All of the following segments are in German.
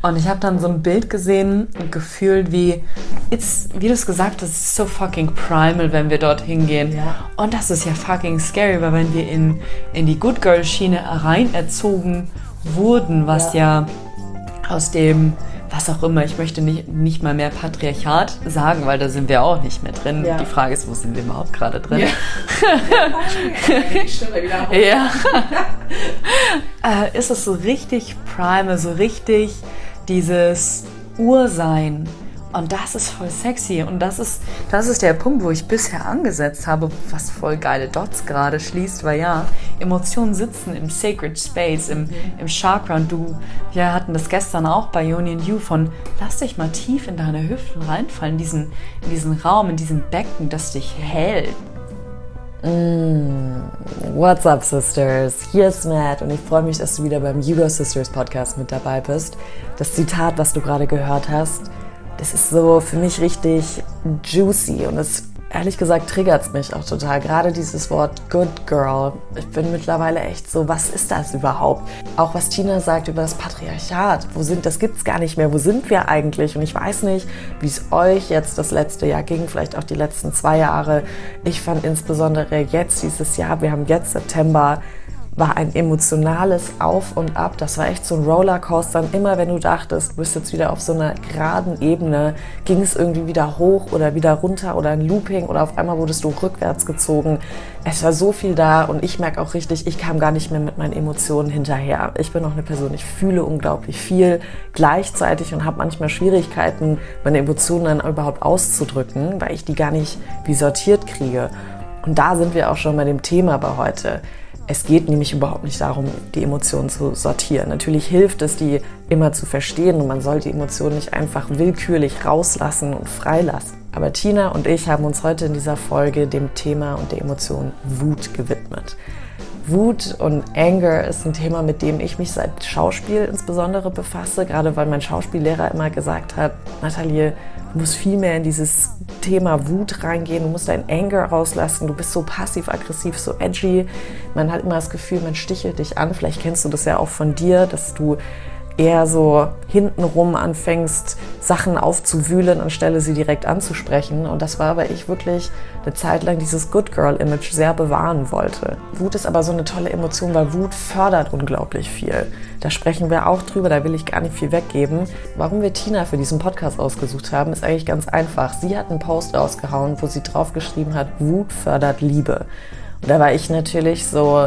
Und ich habe dann so ein Bild gesehen und gefühlt, wie du es gesagt hast, es ist so fucking primal, wenn wir dort hingehen. Ja. Und das ist ja fucking scary, weil wenn wir in die Good Girl Schiene reinerzogen wurden, was ja aus dem, was auch immer, ich möchte nicht mal mehr Patriarchat sagen, weil da sind wir auch nicht mehr drin. Ja. Die Frage ist, wo sind wir überhaupt gerade drin? Ja. Ja. Ist es so richtig primal, so richtig dieses Ursein. Und das ist voll sexy. Und das ist der Punkt, wo ich bisher angesetzt habe, was voll geile Dots gerade schließt, weil ja, Emotionen sitzen im Sacred Space, im Chakra. Und wir hatten das gestern auch bei Yoni and You von, lass dich mal tief in deine Hüften reinfallen, in diesen Raum, in diesem Becken, das dich hält. What's up, Sisters? Hier ist Matt und ich freue mich, dass du wieder beim You Go Sisters Podcast mit dabei bist. Das Zitat, was du gerade gehört hast, das ist so für mich richtig juicy und es, ehrlich gesagt, triggert es mich auch total. Gerade dieses Wort Good Girl. Ich bin mittlerweile echt so, was ist das überhaupt? Auch was Tina sagt über das Patriarchat. Das gibt's gar nicht mehr. Wo sind wir eigentlich? Und ich weiß nicht, wie es euch jetzt das letzte Jahr ging, vielleicht auch die letzten 2 Jahre. Ich fand insbesondere jetzt dieses Jahr, wir haben jetzt September, war ein emotionales Auf und Ab. Das war echt so ein Rollercoaster. Und immer wenn du dachtest, du bist jetzt wieder auf so einer geraden Ebene, ging es irgendwie wieder hoch oder wieder runter oder ein Looping oder auf einmal wurdest du rückwärts gezogen. Es war so viel da und ich merke auch richtig, ich kam gar nicht mehr mit meinen Emotionen hinterher. Ich bin auch eine Person, ich fühle unglaublich viel gleichzeitig und habe manchmal Schwierigkeiten, meine Emotionen dann überhaupt auszudrücken, weil ich die gar nicht wie sortiert kriege. Und da sind wir auch schon bei dem Thema bei heute. Es geht nämlich überhaupt nicht darum, die Emotionen zu sortieren. Natürlich hilft es, die immer zu verstehen und man soll die Emotionen nicht einfach willkürlich rauslassen und freilassen. Aber Tina und ich haben uns heute in dieser Folge dem Thema und der Emotion Wut gewidmet. Wut und Anger ist ein Thema, mit dem ich mich seit Schauspiel insbesondere befasse, gerade weil mein Schauspiellehrer immer gesagt hat, Nathalie, du musst viel mehr in dieses Thema Wut reingehen, du musst dein Anger rauslassen, du bist so passiv-aggressiv, so edgy. Man hat immer das Gefühl, man stichelt dich an. Vielleicht kennst du das ja auch von dir, dass du eher so hintenrum anfängst, Sachen aufzuwühlen, anstelle sie direkt anzusprechen. Und das war, weil ich wirklich eine Zeit lang dieses Good Girl-Image sehr bewahren wollte. Wut ist aber so eine tolle Emotion, weil Wut fördert unglaublich viel. Da sprechen wir auch drüber, da will ich gar nicht viel weggeben. Warum wir Tina für diesen Podcast ausgesucht haben, ist eigentlich ganz einfach. Sie hat einen Post rausgehauen, wo sie draufgeschrieben hat, Wut fördert Liebe. Und da war ich natürlich so,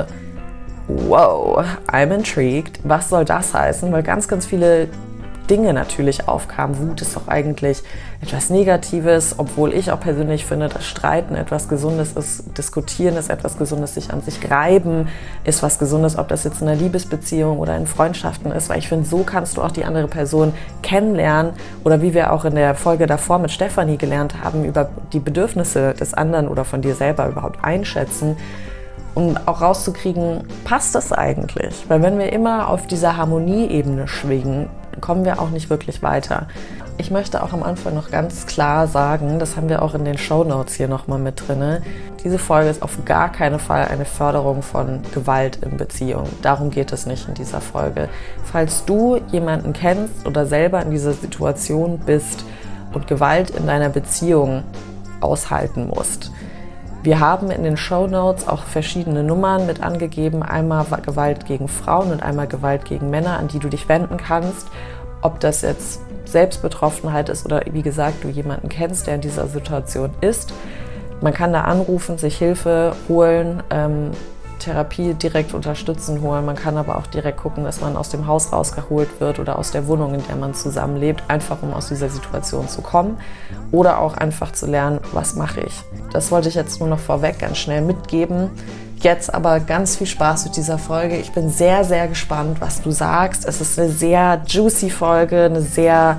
wow, I'm intrigued. Was soll das heißen? Weil ganz, ganz viele Dinge natürlich aufkamen. Wut ist doch eigentlich etwas Negatives, obwohl ich auch persönlich finde, dass Streiten etwas Gesundes ist, Diskutieren ist etwas Gesundes, sich an sich reiben ist was Gesundes, ob das jetzt in einer Liebesbeziehung oder in Freundschaften ist, weil ich finde, so kannst du auch die andere Person kennenlernen oder wie wir auch in der Folge davor mit Stefanie gelernt haben, über die Bedürfnisse des anderen oder von dir selber überhaupt einschätzen. Um auch rauszukriegen, passt das eigentlich? Weil wenn wir immer auf dieser Harmonieebene schwingen, kommen wir auch nicht wirklich weiter. Ich möchte auch am Anfang noch ganz klar sagen, das haben wir auch in den Shownotes hier nochmal mit drin, diese Folge ist auf gar keinen Fall eine Förderung von Gewalt in Beziehungen. Darum geht es nicht in dieser Folge. Falls du jemanden kennst oder selber in dieser Situation bist und Gewalt in deiner Beziehung aushalten musst, wir haben in den Shownotes auch verschiedene Nummern mit angegeben, einmal Gewalt gegen Frauen und einmal Gewalt gegen Männer, an die du dich wenden kannst. Ob das jetzt Selbstbetroffenheit ist oder wie gesagt, du jemanden kennst, der in dieser Situation ist. Man kann da anrufen, sich Hilfe holen, Therapie direkt unterstützen holen. Man kann aber auch direkt gucken, dass man aus dem Haus rausgeholt wird oder aus der Wohnung, in der man zusammenlebt, einfach um aus dieser Situation zu kommen oder auch einfach zu lernen, was mache ich. Das wollte ich jetzt nur noch vorweg ganz schnell mitgeben. Jetzt aber ganz viel Spaß mit dieser Folge. Ich bin sehr, sehr gespannt, was du sagst. Es ist eine sehr juicy Folge, eine sehr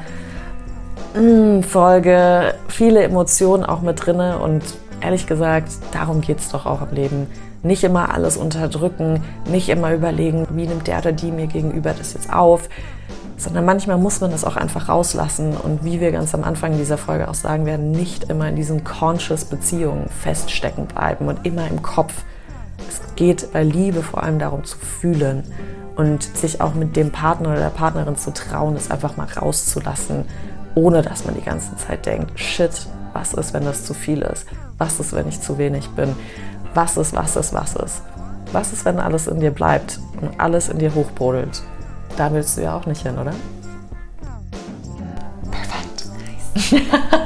Folge, viele Emotionen auch mit drinne und ehrlich gesagt, darum geht es doch auch im Leben. Nicht immer alles unterdrücken, nicht immer überlegen, wie nimmt der oder die mir gegenüber das jetzt auf, sondern manchmal muss man das auch einfach rauslassen und wie wir ganz am Anfang dieser Folge auch sagen werden, nicht immer in diesen conscious Beziehungen feststecken bleiben und immer im Kopf. Es geht bei Liebe vor allem darum zu fühlen und sich auch mit dem Partner oder der Partnerin zu trauen, es einfach mal rauszulassen, ohne dass man die ganze Zeit denkt, shit, was ist, wenn das zu viel ist? Was ist, wenn ich zu wenig bin? Was ist? Was ist, wenn alles in dir bleibt und alles in dir hochbrodelt? Da willst du ja auch nicht hin, oder? Perfekt.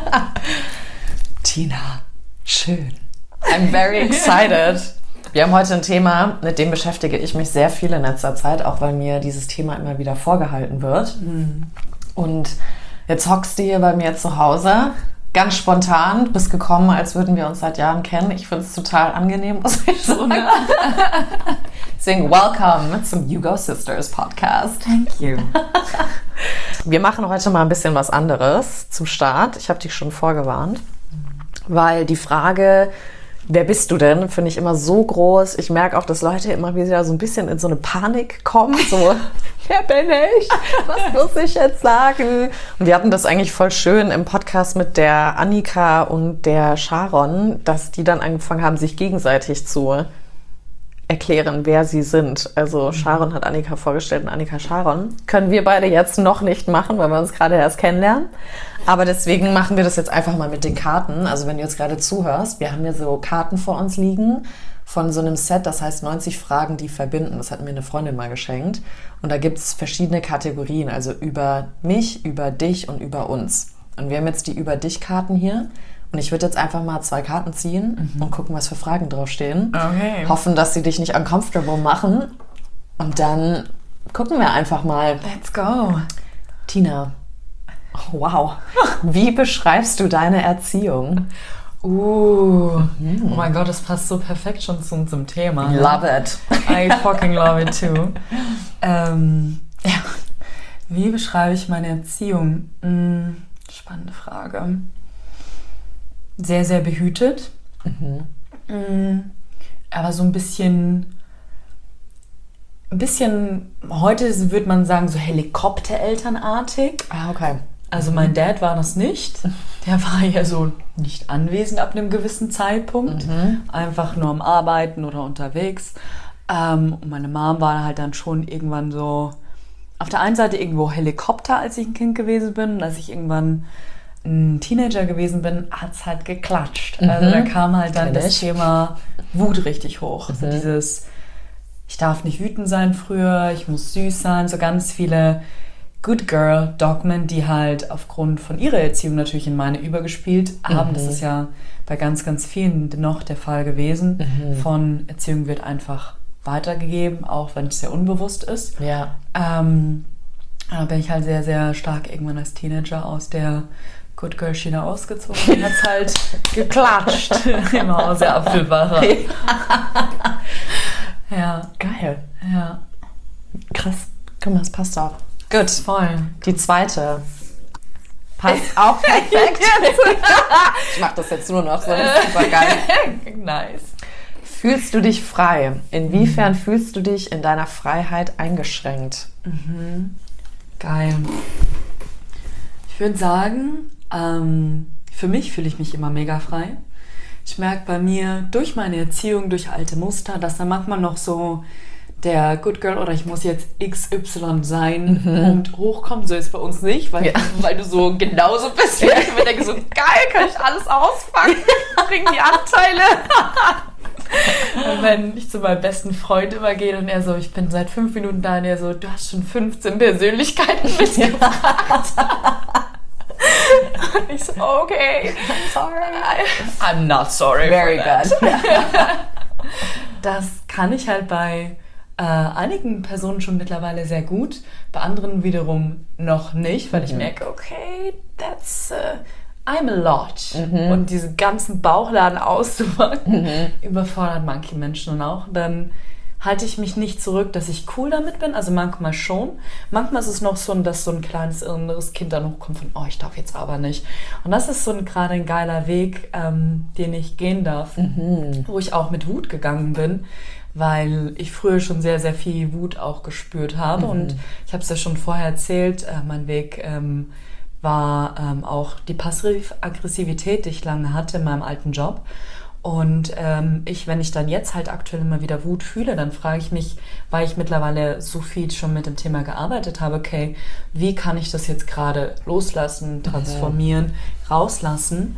Tina, schön. I'm very excited. Wir haben heute ein Thema, mit dem beschäftige ich mich sehr viel in letzter Zeit, auch weil mir dieses Thema immer wieder vorgehalten wird. Und jetzt hockst du hier bei mir zu Hause, ganz spontan, bist gekommen, als würden wir uns seit Jahren kennen. Ich finde es total angenehm, muss ich sagen. Deswegen, welcome zum You Go Sisters Podcast. Thank you. Wir machen heute mal ein bisschen was anderes zum Start. Ich habe dich schon vorgewarnt, weil die Frage, wer bist du denn, finde ich immer so groß. Ich merke auch, dass Leute immer wieder so ein bisschen in so eine Panik kommen. So, wer bin ich? Was muss ich jetzt sagen? Und wir hatten das eigentlich voll schön im Podcast mit der Annika und der Sharon, dass die dann angefangen haben, sich gegenseitig zu erklären, wer sie sind. Also Sharon hat Annika vorgestellt und Annika Sharon. Können wir beide jetzt noch nicht machen, weil wir uns gerade erst kennenlernen. Aber deswegen machen wir das jetzt einfach mal mit den Karten. Also wenn du jetzt gerade zuhörst, wir haben hier so Karten vor uns liegen von so einem Set, das heißt 90 Fragen, die verbinden. Das hat mir eine Freundin mal geschenkt. Und da gibt es verschiedene Kategorien, also über mich, über dich und über uns. Und wir haben jetzt die Über dich Karten hier. Und ich würde jetzt einfach mal 2 Karten ziehen und gucken, was für Fragen draufstehen. Okay. Hoffen, dass sie dich nicht uncomfortable machen. Und dann gucken wir einfach mal. Let's go. Tina, wow. Wie beschreibst du deine Erziehung? Oh mein Gott, das passt so perfekt schon zu unserem Thema. Ne? Love it. I fucking love it too. Ja. Wie beschreibe ich meine Erziehung? Spannende Frage. Sehr, sehr behütet. Aber so ein bisschen, heute würde man sagen, so Helikopterelternartig. Ah, okay. Also mein Dad war das nicht. Der war ja so nicht anwesend ab einem gewissen Zeitpunkt. Einfach nur am Arbeiten oder unterwegs. Und meine Mom war halt dann schon irgendwann so auf der einen Seite irgendwo Helikopter, als ich ein Kind gewesen bin. Und als ich irgendwann ein Teenager gewesen bin, hat es halt geklatscht. Also da kam halt dann das Thema Wut richtig hoch. Also dieses, ich darf nicht wütend sein früher, ich muss süß sein, so ganz viele Good Girl Dogmen, die halt aufgrund von ihrer Erziehung natürlich in meine übergespielt haben. Das ist ja bei ganz, ganz vielen noch der Fall gewesen. Von Erziehung wird einfach weitergegeben, auch wenn es sehr unbewusst ist. Ja. Da bin ich halt sehr, sehr stark irgendwann als Teenager aus der Good Girl Schiene ausgezogen und hat es halt geklatscht im Hause Apfelbacher. Ja. Geil. Ja. Krass. Guck mal, das passt auch. Gut, voll. Die zweite. Passt auch perfekt. Ich mach das jetzt nur noch so. Das ist super geil. Nice. Fühlst du dich frei? Inwiefern fühlst du dich in deiner Freiheit eingeschränkt? Geil. Ich würde sagen, für mich fühle ich mich immer mega frei. Ich merke bei mir durch meine Erziehung, durch alte Muster, dass da manchmal noch so der Good Girl oder ich muss jetzt XY sein Punkt hochkommt. So ist es bei uns nicht, weil du so genauso bist. Ich mir denke so, geil, kann ich alles auspacken, bring die Anteile. Und wenn ich zu meinem besten Freund übergehe und er so, ich bin seit 5 Minuten da und er so, du hast schon 15 Persönlichkeiten mitgebracht. Und ich so, okay. I'm sorry. I'm not sorry. Very for that. good. Das kann ich halt bei einigen Personen schon mittlerweile sehr gut, bei anderen wiederum noch nicht, weil ich merke, okay, that's I'm a lot. Und diesen ganzen Bauchladen auszupacken, überfordert manche Menschen und auch. Dann halte ich mich nicht zurück, dass ich cool damit bin, also manchmal schon. Manchmal ist es noch so, dass so ein kleines inneres Kind dann hochkommt von, oh, ich darf jetzt aber nicht. Und das ist so gerade ein geiler Weg, den ich gehen darf, wo ich auch mit Wut gegangen bin, weil ich früher schon sehr, sehr viel Wut auch gespürt habe. Und ich habe es ja schon vorher erzählt, mein Weg war auch die Passiv-Aggressivität, die ich lange hatte in meinem alten Job. Und wenn ich dann jetzt halt aktuell immer wieder Wut fühle, dann frage ich mich, weil ich mittlerweile so viel schon mit dem Thema gearbeitet habe, okay, wie kann ich das jetzt gerade loslassen, transformieren, rauslassen?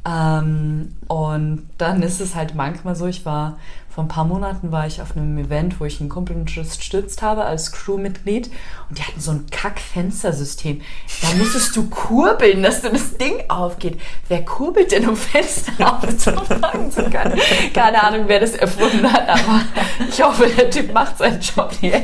Und dann ist es halt manchmal so, vor ein paar Monaten war ich auf einem Event, wo ich einen Kumpel unterstützt habe als Crewmitglied und die hatten so ein Kack-Fenstersystem. Da musstest du kurbeln, dass das Ding aufgeht. Wer kurbelt denn, um Fenster aufzufangen zu können? Keine Ahnung, wer das erfunden hat, aber ich hoffe, der Typ macht seinen Job hier.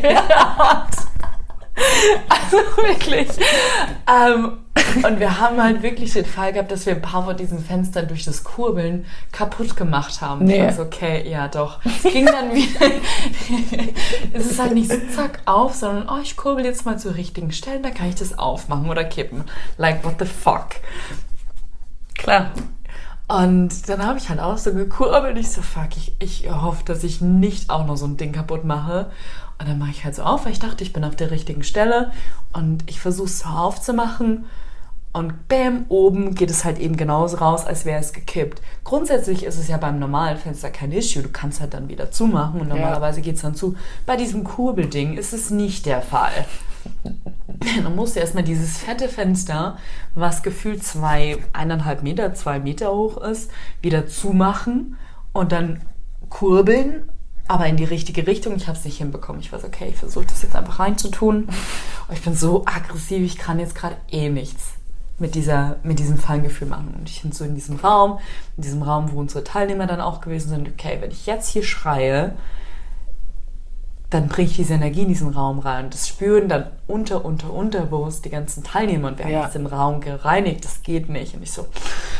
Also wirklich. Und wir haben halt wirklich den Fall gehabt, dass wir ein paar von diesen Fenstern durch das Kurbeln kaputt gemacht haben. Nee. Also okay, ja doch. Es ging dann wieder. Es ist halt nicht so zack auf, sondern ich kurbel jetzt mal zur richtigen Stelle, da kann ich das aufmachen oder kippen. Like, what the fuck? Klar. Und dann habe ich halt auch so gekurbelt. Ich so, fuck, ich hoffe, dass ich nicht auch noch so ein Ding kaputt mache. Und dann mache ich halt so auf, weil ich dachte, ich bin auf der richtigen Stelle. Und ich versuche es so aufzumachen. Und bam, oben geht es halt eben genauso raus, als wäre es gekippt. Grundsätzlich ist es ja beim normalen Fenster kein Issue. Du kannst halt dann wieder zumachen und normalerweise geht es dann zu. Bei diesem Kurbelding ist es nicht der Fall. Dann musst du erstmal dieses fette Fenster, was gefühlt 1,5 Meter, 2 Meter hoch ist, wieder zumachen und dann kurbeln, aber in die richtige Richtung. Ich habe es nicht hinbekommen. Ich weiß, okay, ich versuche das jetzt einfach reinzutun. Und ich bin so aggressiv, ich kann jetzt gerade nichts mit diesem Feingefühl machen. Und ich bin so in diesem Raum, wo unsere Teilnehmer dann auch gewesen sind. Okay, wenn ich jetzt hier schreie, dann bringe ich diese Energie in diesen Raum rein. Und das spüren dann unterbewusst die ganzen Teilnehmer. Und wir haben jetzt den Raum gereinigt, das geht nicht. Und ich so,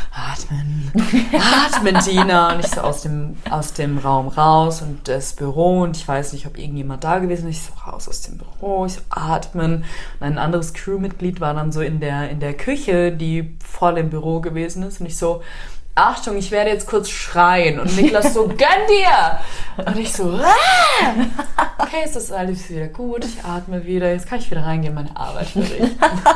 atmen, Dina. Und ich so aus dem Raum raus und das Büro. Und ich weiß nicht, ob irgendjemand da gewesen ist. Ich so raus aus dem Büro, ich so atmen. Und ein anderes Crewmitglied war dann so in der Küche, die vor dem Büro gewesen ist. Und ich so, Achtung, ich werde jetzt kurz schreien. Und Niklas so, gönn dir! Und ich so, okay, ist das alles wieder gut? Ich atme wieder, jetzt kann ich wieder reingehen, meine Arbeit für dich.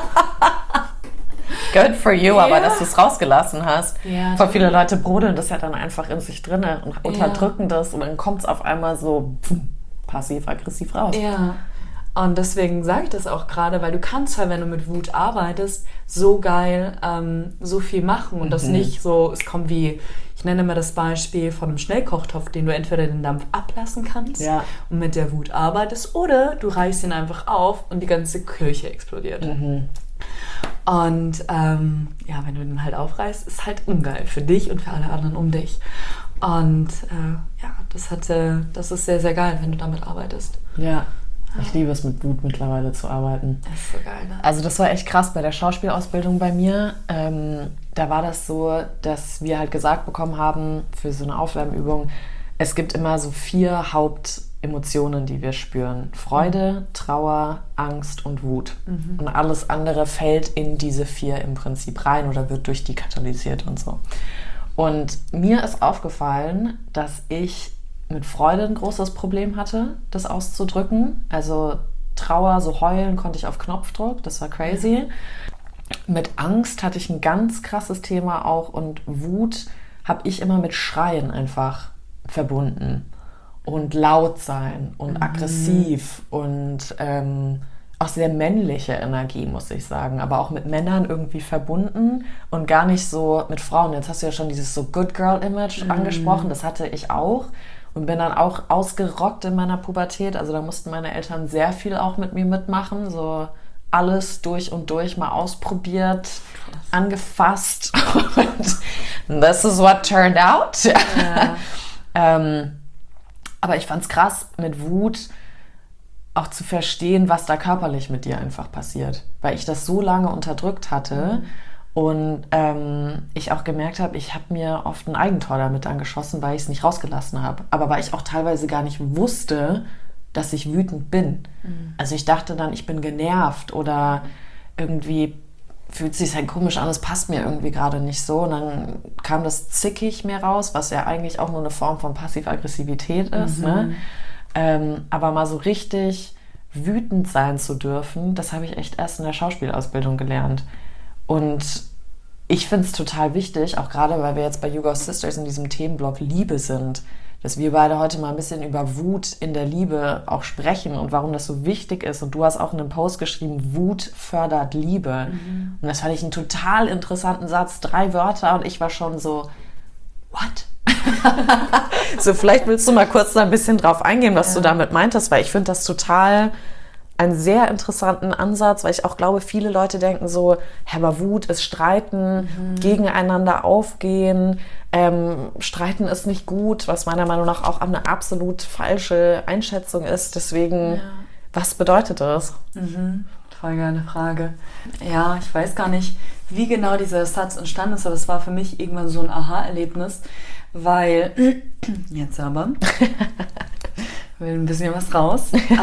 Good for you, aber dass du es rausgelassen hast. Ja, Voll viele Leute brodeln das ja dann einfach in sich drin und unterdrücken das und dann kommt es auf einmal so passiv-aggressiv raus. Ja. Und deswegen sage ich das auch gerade, weil du kannst halt, wenn du mit Wut arbeitest, so geil so viel machen und das nicht so, es kommt wie, ich nenne mal das Beispiel von einem Schnellkochtopf, den du entweder den Dampf ablassen kannst und mit der Wut arbeitest oder du reißt ihn einfach auf und die ganze Küche explodiert. Und wenn du den halt aufreißt, ist halt ungeil für dich und für alle anderen um dich. Und das ist sehr, sehr geil, wenn du damit arbeitest. Ja. Ich liebe es, mit Wut mittlerweile zu arbeiten. Das ist so geil, ne? Also das war echt krass bei der Schauspielausbildung bei mir. Da war das so, dass wir halt gesagt bekommen haben, für so eine Aufwärmübung, es gibt immer so 4 Hauptemotionen, die wir spüren. Freude, Trauer, Angst und Wut. Und alles andere fällt in diese 4 im Prinzip rein oder wird durch die katalysiert und so. Und mir ist aufgefallen, dass ich mit Freude ein großes Problem hatte, das auszudrücken. Also Trauer, so heulen konnte ich auf Knopfdruck, das war crazy. Mit Angst hatte ich ein ganz krasses Thema auch und Wut habe ich immer mit Schreien einfach verbunden. Und laut sein und aggressiv und auch sehr männliche Energie, muss ich sagen. Aber auch mit Männern irgendwie verbunden und gar nicht so mit Frauen. Jetzt hast du ja schon dieses so Good Girl Image angesprochen, das hatte ich auch. Und bin dann auch ausgerockt in meiner Pubertät. Also da mussten meine Eltern sehr viel auch mit mir mitmachen. So alles durch und durch mal ausprobiert, angefasst. Und this is what turned out. Ja. Aber ich fand's krass, mit Wut auch zu verstehen, was da körperlich mit dir einfach passiert. Weil ich das so lange unterdrückt hatte. Und ich auch gemerkt habe, ich habe mir oft ein Eigentor damit angeschossen, weil ich es nicht rausgelassen habe. Aber weil ich auch teilweise gar nicht wusste, dass ich wütend bin. Also ich dachte dann, ich bin genervt oder irgendwie fühlt es sich halt komisch an, es passt mir irgendwie gerade nicht so. Und dann kam das zickig mir raus, was ja eigentlich auch nur eine Form von Passiv-Aggressivität ist. Ne? Aber mal so richtig wütend sein zu dürfen, das habe ich echt erst in der Schauspielausbildung gelernt. Und Ich finde es total wichtig, auch gerade weil wir jetzt bei You Go Sisters in diesem Themenblock Liebe sind, dass wir beide heute mal ein bisschen über Wut in der Liebe auch sprechen und warum das so wichtig ist. Und du hast auch in einem Post geschrieben, Wut fördert Liebe. Und das fand ich einen total interessanten Satz, 3 Wörter und ich war schon so, what? So, vielleicht willst du mal kurz da ein bisschen drauf eingehen, was du damit meintest, weil ich finde das total einen sehr interessanten Ansatz, weil ich auch glaube, viele Leute denken so, aber Wut ist Streiten, gegeneinander aufgehen, Streiten ist nicht gut, was meiner Meinung nach auch eine absolut falsche Einschätzung ist. Deswegen, was bedeutet das? Voll geile Frage. Ja, ich weiß gar nicht, wie genau dieser Satz entstanden ist, aber es war für mich irgendwann so ein Aha-Erlebnis, weil, jetzt aber, will ein bisschen was raus.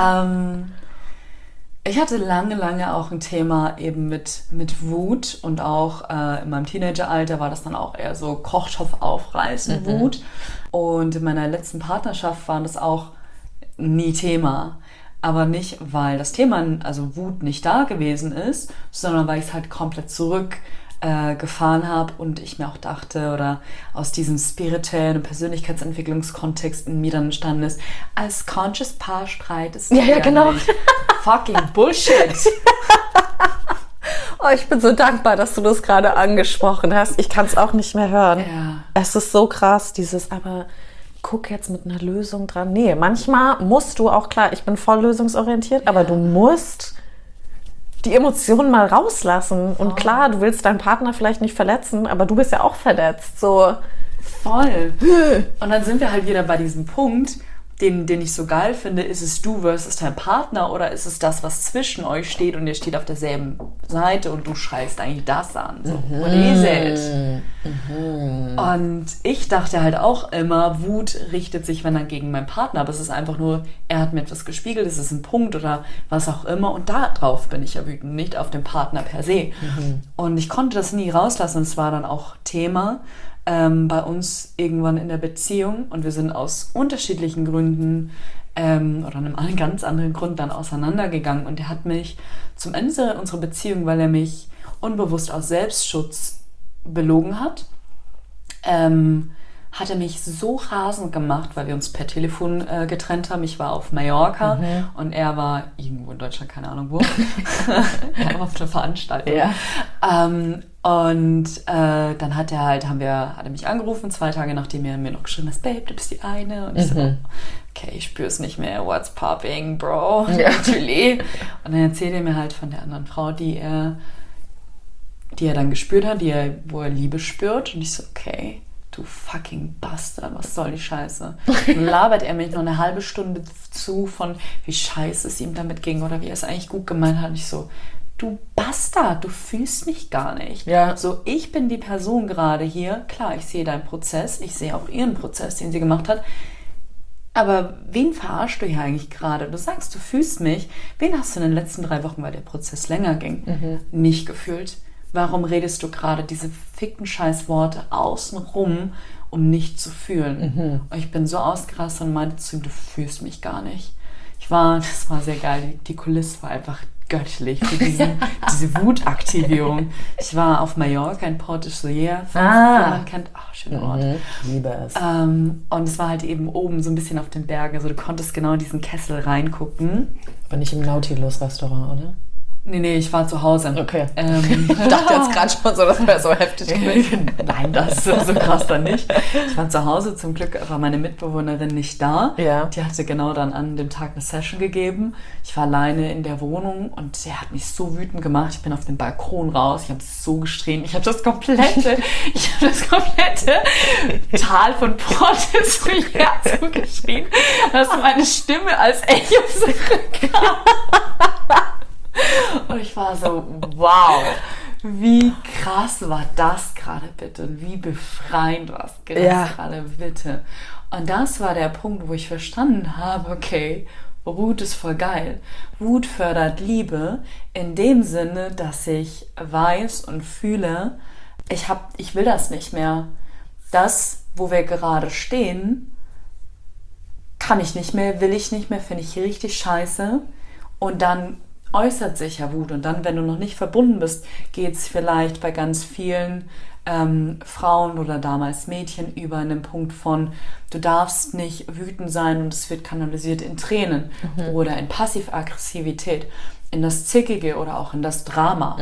Ich hatte lange auch ein Thema eben mit Wut und auch in meinem Teenageralter war das dann auch eher so Kochtopf aufreißen, Wut. Und in meiner letzten Partnerschaft war das auch nie Thema. Aber nicht, weil das Thema, also Wut, nicht da gewesen ist, sondern weil ich es halt komplett zurückgefahren habe und ich mir auch dachte, oder aus diesem spirituellen Persönlichkeitsentwicklungskontext in mir dann entstanden ist, als Conscious Paarstreit ist ja, genau. Nicht fucking Bullshit. Oh, ich bin so dankbar, dass du das gerade angesprochen hast. Ich kann es auch nicht mehr hören. Ja. Es ist so krass, aber guck jetzt mit einer Lösung dran. Nee, manchmal musst du auch, klar, ich bin voll lösungsorientiert, aber du musst die Emotionen mal rauslassen. Und klar, du willst deinen Partner vielleicht nicht verletzen, aber du bist ja auch verletzt. So. Voll. Und dann sind wir halt wieder bei diesem Punkt, den ich so geil finde, ist es du versus dein Partner oder ist es das, was zwischen euch steht und ihr steht auf derselben Seite und du schreist eigentlich das an. So, what is it? Und ich dachte halt auch immer, Wut richtet sich, wenn dann gegen meinen Partner, aber es ist einfach nur, er hat mir etwas gespiegelt, es ist ein Punkt oder was auch immer und darauf bin ich ja wütend, nicht auf den Partner per se. Und ich konnte das nie rauslassen, es war dann auch Thema bei uns irgendwann in der Beziehung und wir sind aus unterschiedlichen Gründen oder einem ganz anderen Grund dann auseinandergegangen und er hat mich zum Ende unserer Beziehung, weil er mich unbewusst aus Selbstschutz belogen hat, hat er mich so rasend gemacht, weil wir uns per Telefon getrennt haben. Ich war auf Mallorca und er war irgendwo in Deutschland, keine Ahnung wo. Er war auf einer Veranstaltung. Ja. Und dann hat er mich angerufen, 2 Tage nachdem er mir noch geschrieben hat, Babe, du bist die eine. Und ich so, okay, ich spüre es nicht mehr, what's popping, bro? Natürlich. Und dann erzählt er mir halt von der anderen Frau, die er dann gespürt hat, wo er Liebe spürt. Und ich so, okay, du fucking Bastard, was soll die Scheiße? Dann labert er mich noch eine halbe Stunde zu von, wie scheiße es ihm damit ging oder wie er es eigentlich gut gemeint hat. Und ich so, du Bastard, du fühlst mich gar nicht. Ja. So, ich bin die Person gerade hier. Klar, ich sehe deinen Prozess, ich sehe auch ihren Prozess, den sie gemacht hat. Aber wen verarschst du hier eigentlich gerade? Du sagst, du fühlst mich. Wen hast du in den letzten 3 Wochen, weil der Prozess länger ging, nicht gefühlt? Warum redest du gerade diese fickten Scheißworte außenrum, um nicht zu fühlen? Und ich bin so ausgerastet und meinte zu ihm, du fühlst mich gar nicht. Das war sehr geil, die Kulisse war einfach göttlich für diese Wutaktivierung. Ich war auf Mallorca in Port de Soler, falls man kennt. Schöner Ort. Liebe es. Und es war halt eben oben so ein bisschen auf den Bergen, also du konntest genau in diesen Kessel reingucken. Aber nicht im Nautilus-Restaurant, oder? Nee, ich war zu Hause. Okay. Ich dachte jetzt gerade schon so, das wäre so heftig gewesen. Nein, das ist so krass dann nicht. Ich war zu Hause, zum Glück war meine Mitbewohnerin nicht da. Ja. Die hatte genau dann an dem Tag eine Session gegeben. Ich war alleine in der Wohnung und sie hat mich so wütend gemacht. Ich bin auf den Balkon raus, ich habe so gestrien. Ich habe das komplette Tal von Port de Soler zugeschrien, dass meine Stimme als Echo zurückkam. Und ich war so, wow, wie krass war das gerade bitte und wie befreiend war es gerade bitte. Und das war der Punkt, wo ich verstanden habe, okay, Wut ist voll geil. Wut fördert Liebe in dem Sinne, dass ich weiß und fühle, ich will das nicht mehr. Das, wo wir gerade stehen, kann ich nicht mehr, will ich nicht mehr, finde ich richtig scheiße. Und dann äußert sich ja Wut. Und dann, wenn du noch nicht verbunden bist, geht es vielleicht bei ganz vielen Frauen oder damals Mädchen über einen Punkt von, du darfst nicht wütend sein und es wird kanalisiert in Tränen oder in Passiv-Aggressivität, in das Zickige oder auch in das Drama.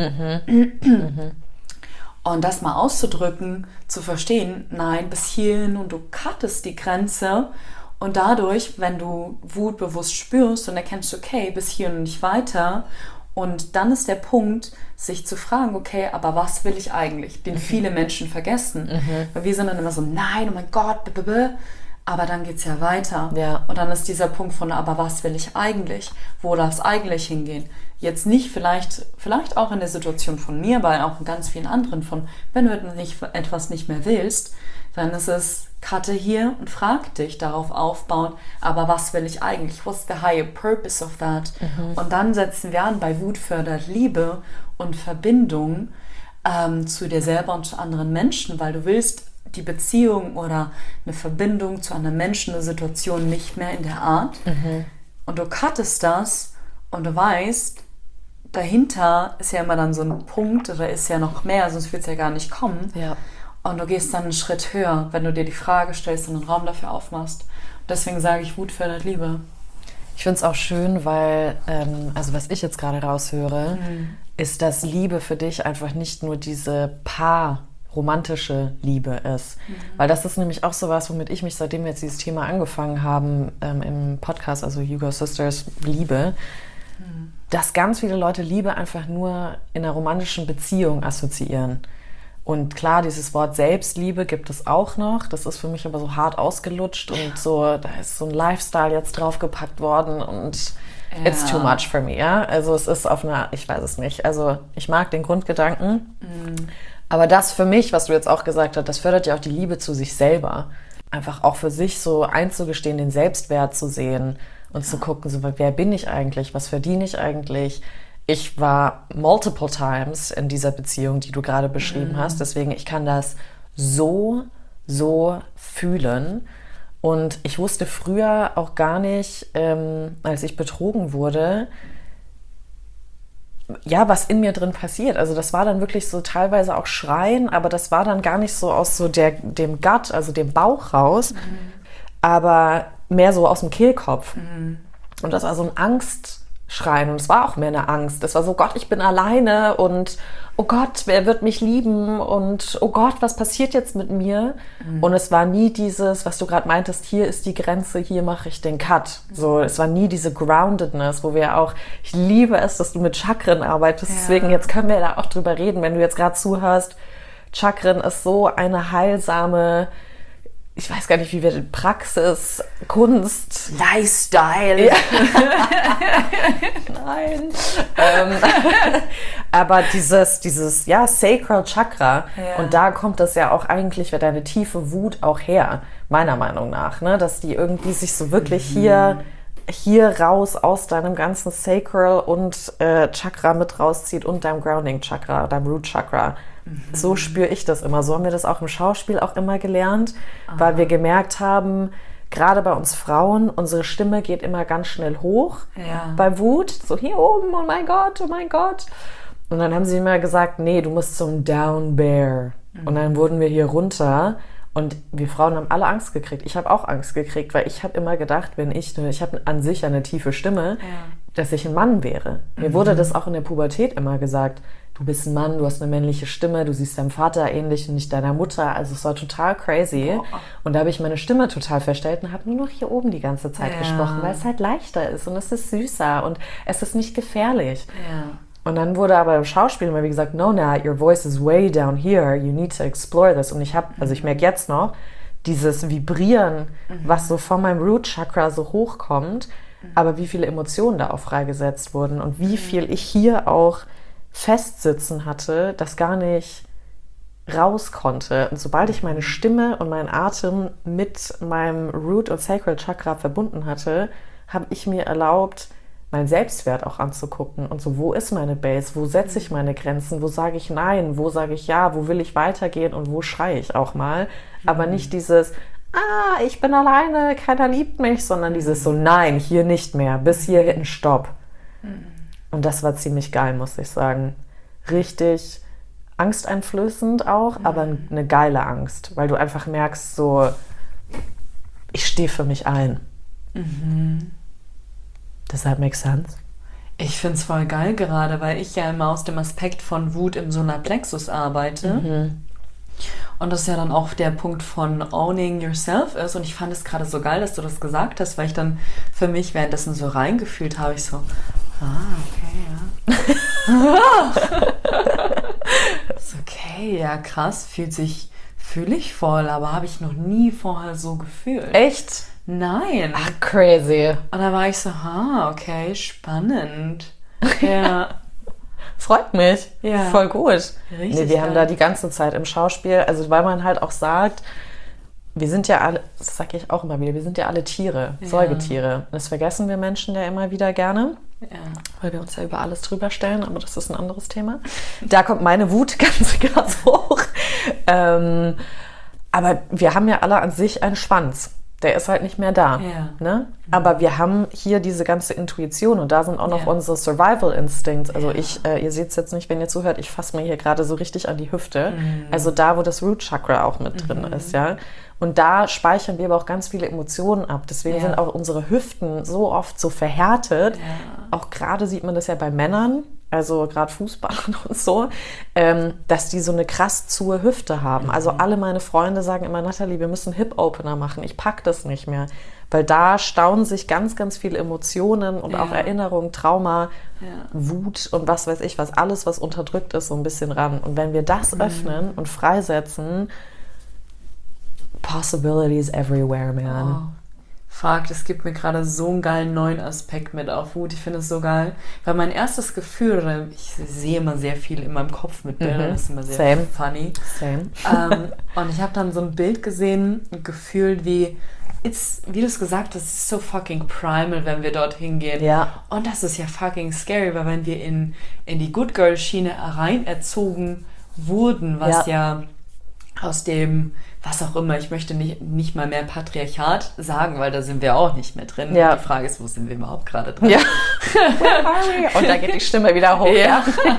Und das mal auszudrücken, zu verstehen, nein, bis hierhin, und du cuttest die Grenze. Und dadurch, wenn du Wut bewusst spürst und erkennst, okay, bis hierhin und nicht weiter, und dann ist der Punkt, sich zu fragen, okay, aber was will ich eigentlich? Den viele Menschen vergessen. Weil wir sind dann immer so, nein, oh mein Gott, aber dann geht es ja weiter. Ja. Und dann ist dieser Punkt von, aber was will ich eigentlich? Wo darf es eigentlich hingehen? Jetzt nicht vielleicht auch in der Situation von mir, aber auch in ganz vielen anderen von, wenn du etwas nicht mehr willst, dann ist es, cutte hier und frag dich, darauf aufbauen, aber was will ich eigentlich? What's the higher purpose of that? Und dann setzen wir an, bei Wut fördert Liebe und Verbindung zu dir selber und zu anderen Menschen, weil du willst die Beziehung oder eine Verbindung zu einem Menschen, eine Situation nicht mehr in der Art. Und du cuttest das und du weißt, dahinter ist ja immer dann so ein Punkt, oder ist ja noch mehr, sonst wird es ja gar nicht kommen. Ja. Und du gehst dann einen Schritt höher, wenn du dir die Frage stellst und einen Raum dafür aufmachst. Und deswegen sage ich, Wut fördert Liebe. Ich finde es auch schön, weil, also was ich jetzt gerade raushöre, ist, dass Liebe für dich einfach nicht nur diese romantische Liebe ist. Weil das ist nämlich auch sowas, womit ich mich, seitdem wir jetzt dieses Thema angefangen haben, im Podcast, also Hugo Sisters Liebe, dass ganz viele Leute Liebe einfach nur in einer romantischen Beziehung assoziieren. Und klar, dieses Wort Selbstliebe gibt es auch noch. Das ist für mich aber so hart ausgelutscht und so, da ist so ein Lifestyle jetzt draufgepackt worden und it's too much for me, ja. Also es ist auf einer, ich weiß es nicht. Also ich mag den Grundgedanken, aber das für mich, was du jetzt auch gesagt hast, das fördert ja auch die Liebe zu sich selber. Einfach auch für sich so einzugestehen, den Selbstwert zu sehen und zu gucken, so, wer bin ich eigentlich, was verdiene ich eigentlich. Ich war multiple times in dieser Beziehung, die du gerade beschrieben hast. Deswegen, ich kann das so fühlen. Und ich wusste früher auch gar nicht, als ich betrogen wurde, ja, was in mir drin passiert. Also das war dann wirklich so teilweise auch Schreien, aber das war dann gar nicht so aus so dem Gut, also dem Bauch raus, aber mehr so aus dem Kehlkopf. Und das war so ein Angstschreien und es war auch mehr eine Angst. Es war so, Gott, ich bin alleine und oh Gott, wer wird mich lieben und oh Gott, was passiert jetzt mit mir? Und es war nie dieses, was du gerade meintest, hier ist die Grenze, hier mache ich den Cut. So, es war nie diese Groundedness, wo wir auch, ich liebe es, dass du mit Chakren arbeitest, deswegen jetzt können wir da auch drüber reden, wenn du jetzt gerade zuhörst. Chakren ist so eine heilsame, ich weiß gar nicht, wie wir Praxis, Kunst, Lifestyle. Ja. Nein. Aber dieses ja, Sacral Chakra, und da kommt das ja auch eigentlich, weil deine tiefe Wut auch her, meiner Meinung nach, ne? Dass die irgendwie sich so wirklich hier raus aus deinem ganzen Sacral und Chakra mit rauszieht und deinem Grounding Chakra, deinem Root Chakra. So spüre ich das immer. So haben wir das auch im Schauspiel auch immer gelernt, weil wir gemerkt haben, gerade bei uns Frauen, unsere Stimme geht immer ganz schnell hoch bei Wut. So hier oben, oh mein Gott, oh mein Gott. Und dann haben sie immer gesagt, nee, du musst zum Down Bear. Und dann wurden wir hier runter und wir Frauen haben alle Angst gekriegt. Ich habe auch Angst gekriegt, weil ich habe immer gedacht, ich habe an sich eine tiefe Stimme, dass ich ein Mann wäre. Mir wurde das auch in der Pubertät immer gesagt, du bist ein Mann, du hast eine männliche Stimme, du siehst deinem Vater ähnlich und nicht deiner Mutter. Also es war total crazy. Und da habe ich meine Stimme total verstellt und habe nur noch hier oben die ganze Zeit gesprochen, weil es halt leichter ist und es ist süßer und es ist nicht gefährlich. Und dann wurde aber im Schauspiel immer wie gesagt, no, Nat, your voice is way down here, you need to explore this. Und ich merke jetzt noch, dieses Vibrieren, was so von meinem Root Chakra so hochkommt, aber wie viele Emotionen da auch freigesetzt wurden und wie viel ich hier auch festsitzen hatte, das gar nicht raus konnte. Und sobald ich meine Stimme und meinen Atem mit meinem Root und Sacral Chakra verbunden hatte, habe ich mir erlaubt, meinen Selbstwert auch anzugucken und so, wo ist meine Base, wo setze ich meine Grenzen, wo sage ich nein, wo sage ich ja, wo will ich weitergehen und wo schreie ich auch mal, aber nicht dieses, ich bin alleine, keiner liebt mich, sondern dieses so, nein, hier nicht mehr, bis hierhin, Stopp. Und das war ziemlich geil, muss ich sagen. Richtig angsteinflößend auch, aber eine geile Angst, weil du einfach merkst, so, ich stehe für mich ein. Does that make sense? Ich finde es voll geil gerade, weil ich ja immer aus dem Aspekt von Wut im Solarplexus arbeite. Und das ja dann auch der Punkt von owning yourself ist. Und ich fand es gerade so geil, dass du das gesagt hast, weil ich dann für mich währenddessen so reingefühlt habe. Ich so, okay, ja. Ist okay, ja krass, fühle ich voll, aber habe ich noch nie vorher so gefühlt. Echt? Nein. Ach, crazy. Und da war ich so, okay, spannend. Ja. Freut mich. Ja. Voll gut. Richtig Nee, wir haben geil. da die ganze Zeit im Schauspiel, also weil man halt auch sagt, wir sind ja alle, das sage ich auch immer wieder, wir sind ja alle Tiere, Säugetiere. Das vergessen wir Menschen ja immer wieder gerne, weil wir uns ja über alles drüber stellen, aber das ist ein anderes Thema. Da kommt meine Wut ganz hoch. Aber wir haben ja alle an sich einen Schwanz. Der ist halt nicht mehr da. Ja. Ne? Aber wir haben hier diese ganze Intuition und da sind auch noch unsere Survival Instincts. Also ihr seht es jetzt nicht, wenn ihr zuhört, ich fasse mir hier gerade so richtig an die Hüfte. Also da, wo das Root Chakra auch mit drin ist, ja. Und da speichern wir aber auch ganz viele Emotionen ab. Deswegen sind auch unsere Hüften so oft so verhärtet. Auch gerade sieht man das ja bei Männern, also gerade Fußballern und so, dass die so eine krass zuhe Hüfte haben. Also alle meine Freunde sagen immer, Nathalie, wir müssen Hip-Opener machen. Ich pack das nicht mehr. Weil da stauen sich ganz, ganz viele Emotionen und auch Erinnerungen, Trauma, Wut und was weiß ich was, alles, was unterdrückt ist, so ein bisschen ran. Und wenn wir das öffnen und freisetzen, possibilities everywhere, man. Fuck, das gibt mir gerade so einen geilen neuen Aspekt mit auf Wut. Ich finde es so geil. Weil mein erstes Gefühl, oder ich sehe immer sehr viel in meinem Kopf mit Bildern, das ist immer sehr funny. Same. Und ich habe dann so ein Bild gesehen und gefühlt wie du es gesagt hast, es ist so fucking primal, wenn wir dorthin gehen. Ja. Und das ist ja fucking scary, weil wenn wir in die Good Girl Schiene rein erzogen wurden, was ja aus dem, was auch immer, ich möchte nicht mal mehr Patriarchat sagen, weil da sind wir auch nicht mehr drin. Ja. Die Frage ist, wo sind wir überhaupt gerade drin? Ja. Und da geht die Stimme wieder hoch. Ja.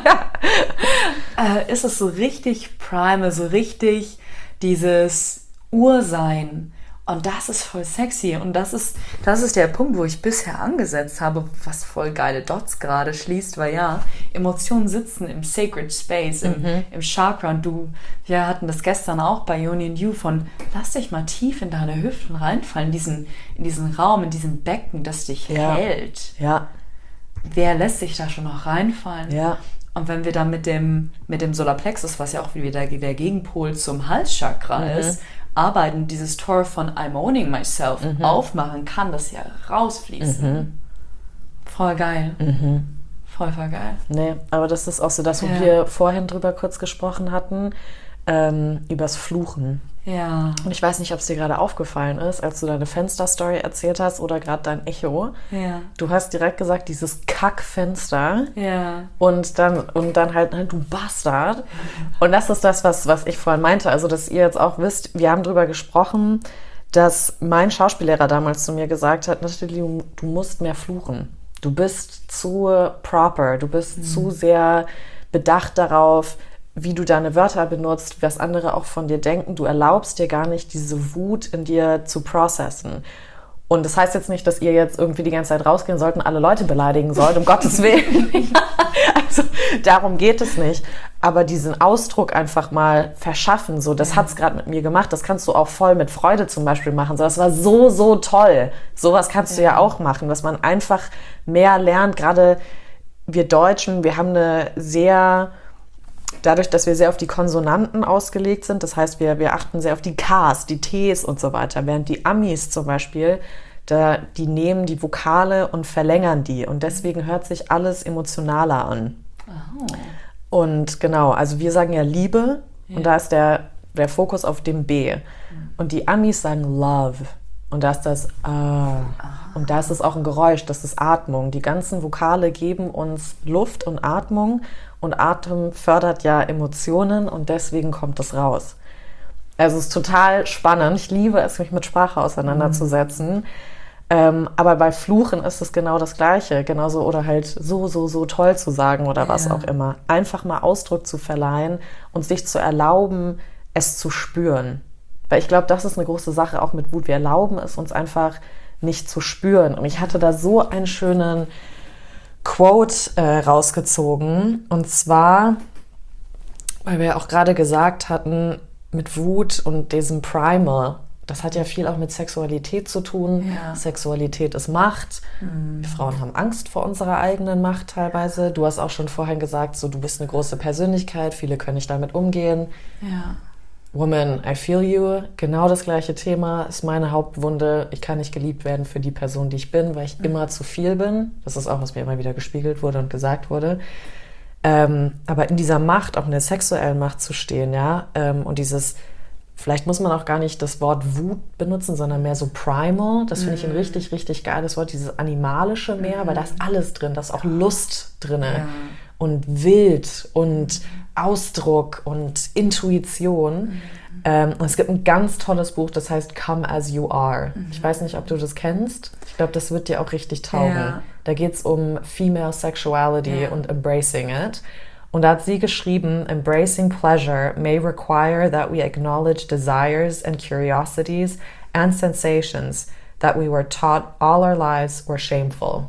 Ist es so richtig primal, so richtig dieses Ursein. Und das ist voll sexy. Und das ist der Punkt, wo ich bisher angesetzt habe, was voll geile Dots gerade schließt, weil Emotionen sitzen im Sacred Space, im Chakra. Und wir hatten das gestern auch bei Yoni and You von, lass dich mal tief in deine Hüften reinfallen, in diesen Raum, in diesem Becken, das dich hält. Ja. Wer lässt sich da schon noch reinfallen? Ja. Und wenn wir dann mit dem Solarplexus, was ja auch wieder der Gegenpol zum Halschakra ist, arbeiten, dieses Tor von I'm owning myself aufmachen, kann das ja rausfließen. Voll geil. Voll geil. Nee, aber das ist auch so das, wo wir vorhin drüber kurz gesprochen hatten, übers Fluchen. Ja. Und ich weiß nicht, ob es dir gerade aufgefallen ist, als du deine Fensterstory erzählt hast oder gerade dein Echo. Ja. Du hast direkt gesagt, dieses Kackfenster. Ja. Und dann halt, du Bastard. Und das ist das, was ich vorhin meinte. Also, dass ihr jetzt auch wisst, wir haben drüber gesprochen, dass mein Schauspiellehrer damals zu mir gesagt hat, Nathalie, du musst mehr fluchen. Du bist zu proper, du bist zu sehr bedacht darauf, wie du deine Wörter benutzt, was andere auch von dir denken. Du erlaubst dir gar nicht, diese Wut in dir zu processen. Und das heißt jetzt nicht, dass ihr jetzt irgendwie die ganze Zeit rausgehen sollt und alle Leute beleidigen sollt, um Gottes Willen. Also darum geht es nicht. Aber diesen Ausdruck einfach mal verschaffen, so, das hat's gerade mit mir gemacht. Das kannst du auch voll mit Freude zum Beispiel machen. So, das war so, so toll. Sowas kannst du ja auch machen, dass man einfach mehr lernt. Gerade wir Deutschen, wir haben eine sehr... Dadurch, dass wir sehr auf die Konsonanten ausgelegt sind, das heißt, wir achten sehr auf die Ks, die Ts und so weiter, während die Amis zum Beispiel, die nehmen die Vokale und verlängern die und deswegen hört sich alles emotionaler an. Oh. Und genau, also wir sagen ja Liebe und da ist der Fokus auf dem B. Und die Amis sagen Love und da ist das und da ist es auch ein Geräusch, das ist Atmung. Die ganzen Vokale geben uns Luft und Atmung. Und Atem fördert ja Emotionen und deswegen kommt es raus. Also es ist total spannend. Ich liebe es, mich mit Sprache auseinanderzusetzen. Aber bei Fluchen ist es genau das Gleiche. Genauso oder halt so toll zu sagen oder was auch immer. Einfach mal Ausdruck zu verleihen und sich zu erlauben, es zu spüren. Weil ich glaube, das ist eine große Sache auch mit Wut. Wir erlauben es uns einfach nicht zu spüren. Und ich hatte da so einen schönen Quote rausgezogen. Und zwar, weil wir ja auch gerade gesagt hatten, mit Wut und diesem Primal, das hat ja viel auch mit Sexualität zu tun. Ja. Sexualität ist Macht. Wir Frauen haben Angst vor unserer eigenen Macht teilweise. Du hast auch schon vorhin gesagt, so, du bist eine große Persönlichkeit, viele können nicht damit umgehen. Ja. Woman, I feel you. Genau das gleiche Thema ist meine Hauptwunde. Ich kann nicht geliebt werden für die Person, die ich bin, weil ich immer zu viel bin. Das ist auch, was mir immer wieder gespiegelt wurde und gesagt wurde. Aber in dieser Macht, auch in der sexuellen Macht zu stehen, ja, und dieses, vielleicht muss man auch gar nicht das Wort Wut benutzen, sondern mehr so primal. Das finde ich ein richtig, richtig geiles Wort, dieses Animalische mehr, weil da ist alles drin, da ist auch Lust drin und Wild und Ausdruck und Intuition. Und es gibt ein ganz tolles Buch, das heißt Come As You Are. Ich weiß nicht, ob du das kennst. Ich glaube, das wird dir auch richtig taugen. Ja. Da geht es um Female Sexuality und Embracing it. Und da hat sie geschrieben, Embracing pleasure may require that we acknowledge desires and curiosities and sensations that we were taught all our lives were shameful.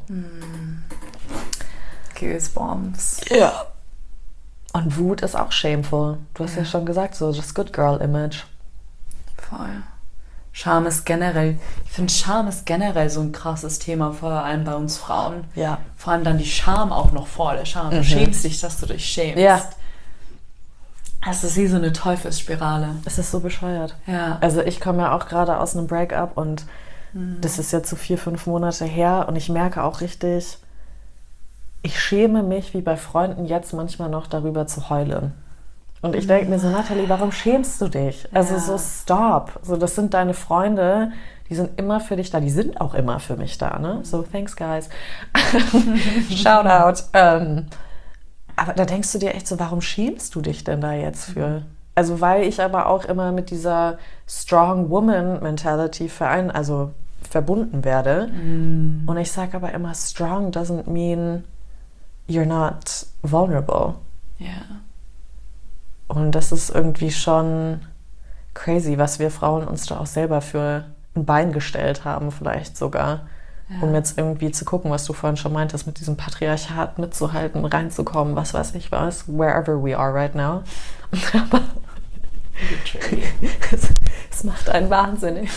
Goosebumps. Ja. Und Wut ist auch shameful. Du hast ja schon gesagt, so das Good Girl Image. Voll. Scham ist generell, ich finde Scham ist generell so ein krasses Thema, vor allem bei uns Frauen. Ja. Vor allem dann die Scham auch noch vor der Scham. Du schämst dich, dass du dich schämst. Ja. Es ist wie so eine Teufelsspirale. Es ist so bescheuert. Ja. Also ich komme ja auch gerade aus einem Breakup und das ist jetzt so 4-5 Monate her und ich merke auch richtig, ich schäme mich wie bei Freunden jetzt manchmal noch darüber zu heulen. Und ich denke mir so, Natalie, warum schämst du dich? Also so stop. So, das sind deine Freunde, die sind immer für dich da. Die sind auch immer für mich da, ne? So, thanks, guys. Shout out. Aber da denkst du dir echt so, warum schämst du dich denn da jetzt für? Also, weil ich aber auch immer mit dieser Strong Woman Mentality verbunden werde. Und ich sage aber immer, strong doesn't mean you're not vulnerable. Ja. Und das ist irgendwie schon crazy, was wir Frauen uns da auch selber für ein Bein gestellt haben, vielleicht sogar. Um jetzt irgendwie zu gucken, was du vorhin schon meintest, mit diesem Patriarchat mitzuhalten, reinzukommen, was weiß ich was, wherever we are right now. Es macht einen wahnsinnig.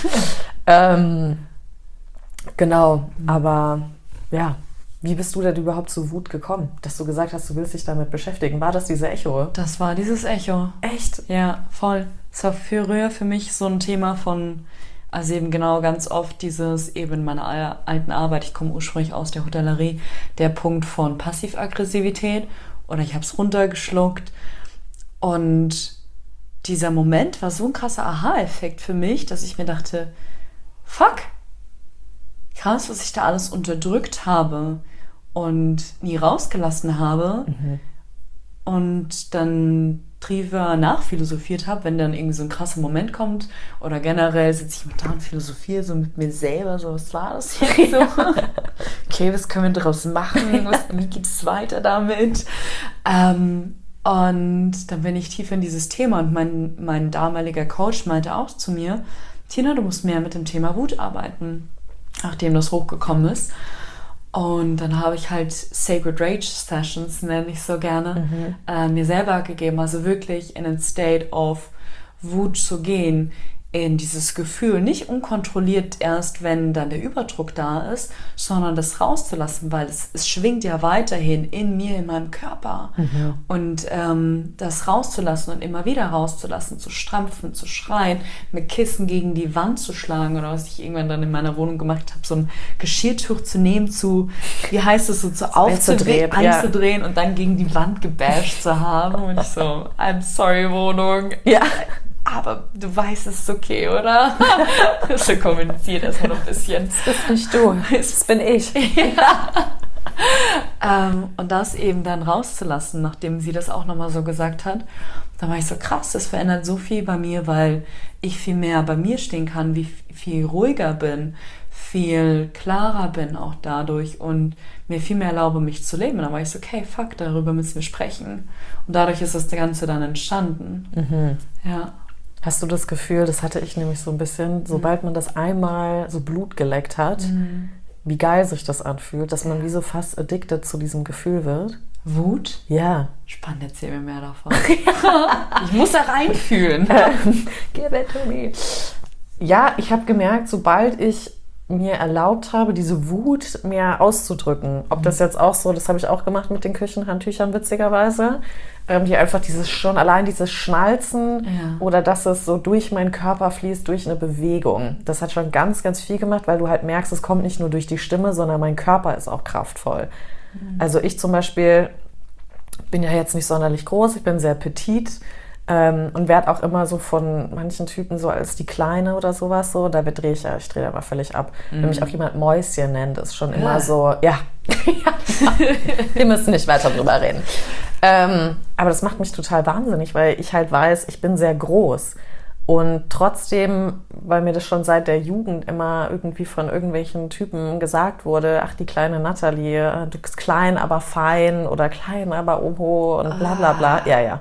Genau, aber ja. Wie bist du denn überhaupt zu Wut gekommen? Dass du gesagt hast, du willst dich damit beschäftigen. War das diese Echo? Das war dieses Echo. Echt? Ja, voll. Es war früher für mich so ein Thema von, also eben genau ganz oft dieses, eben in meiner alten Arbeit, ich komme ursprünglich aus der Hotellerie, der Punkt von Passivaggressivität oder ich habe es runtergeschluckt. Und dieser Moment war so ein krasser Aha-Effekt für mich, dass ich mir dachte, fuck, krass, was ich da alles unterdrückt habe und nie rausgelassen habe und dann drüber nachphilosophiert habe, wenn dann irgendwie so ein krasser Moment kommt oder generell sitze ich mit da und philosophiere so mit mir selber, so was war das jetzt so? Okay, was können wir daraus machen? Wie geht es weiter damit? Und dann bin ich tief in dieses Thema und mein damaliger Coach meinte auch zu mir, Tina, du musst mehr mit dem Thema Wut arbeiten, nachdem das hochgekommen ist. Und dann habe ich halt Sacred Rage Sessions, nenne ich so gerne, mir selber gegeben. Also wirklich in ein State of Wut zu gehen, in dieses Gefühl, nicht unkontrolliert erst, wenn dann der Überdruck da ist, sondern das rauszulassen, weil es schwingt ja weiterhin in mir, in meinem Körper. Und das rauszulassen und immer wieder rauszulassen, zu strampfen, zu schreien, mit Kissen gegen die Wand zu schlagen oder was ich irgendwann dann in meiner Wohnung gemacht habe, so ein Geschirrtuch zu nehmen, wie heißt es, so einzudrehen und dann gegen die Wand gebasht zu haben. Und ich so, I'm sorry, Wohnung. Ja. Aber du weißt, es ist okay, oder? So kommuniziert erstmal noch ein bisschen. Das bist nicht du, das bin ich. Und das eben dann rauszulassen, nachdem sie das auch nochmal so gesagt hat, da war ich so krass, das verändert so viel bei mir, weil ich viel mehr bei mir stehen kann, viel ruhiger bin, viel klarer bin auch dadurch und mir viel mehr erlaube, mich zu leben. Und dann war ich so, okay, fuck, darüber müssen wir sprechen. Und dadurch ist das Ganze dann entstanden. Ja. Hast du das Gefühl, das hatte ich nämlich so ein bisschen, sobald man das einmal so Blut geleckt hat, wie geil sich das anfühlt, dass man wie so fast addicted zu diesem Gefühl wird? Wut? Ja. Spannend, erzähl mir mehr davon. Ich muss da reinfühlen. Give it to me. Ja, ich habe gemerkt, sobald ich mir erlaubt habe, diese Wut mehr auszudrücken, ob das jetzt auch so, das habe ich auch gemacht mit den Küchenhandtüchern witzigerweise, die einfach dieses Schnalzen oder dass es so durch meinen Körper fließt, durch eine Bewegung. Das hat schon ganz, ganz viel gemacht, weil du halt merkst, es kommt nicht nur durch die Stimme, sondern mein Körper ist auch kraftvoll. Also ich zum Beispiel bin ja jetzt nicht sonderlich groß, ich bin sehr petit, und werde auch immer so von manchen Typen so als die Kleine oder sowas so, da drehe ich da mal völlig ab. Wenn mich auch jemand Mäuschen nennt, ist schon immer so, ja, wir müssen nicht weiter drüber reden. Aber das macht mich total wahnsinnig, weil ich halt weiß, ich bin sehr groß. Und trotzdem, weil mir das schon seit der Jugend immer irgendwie von irgendwelchen Typen gesagt wurde, ach, die kleine Natalie, du bist klein, aber fein oder klein, aber oho und bla bla bla. Ja.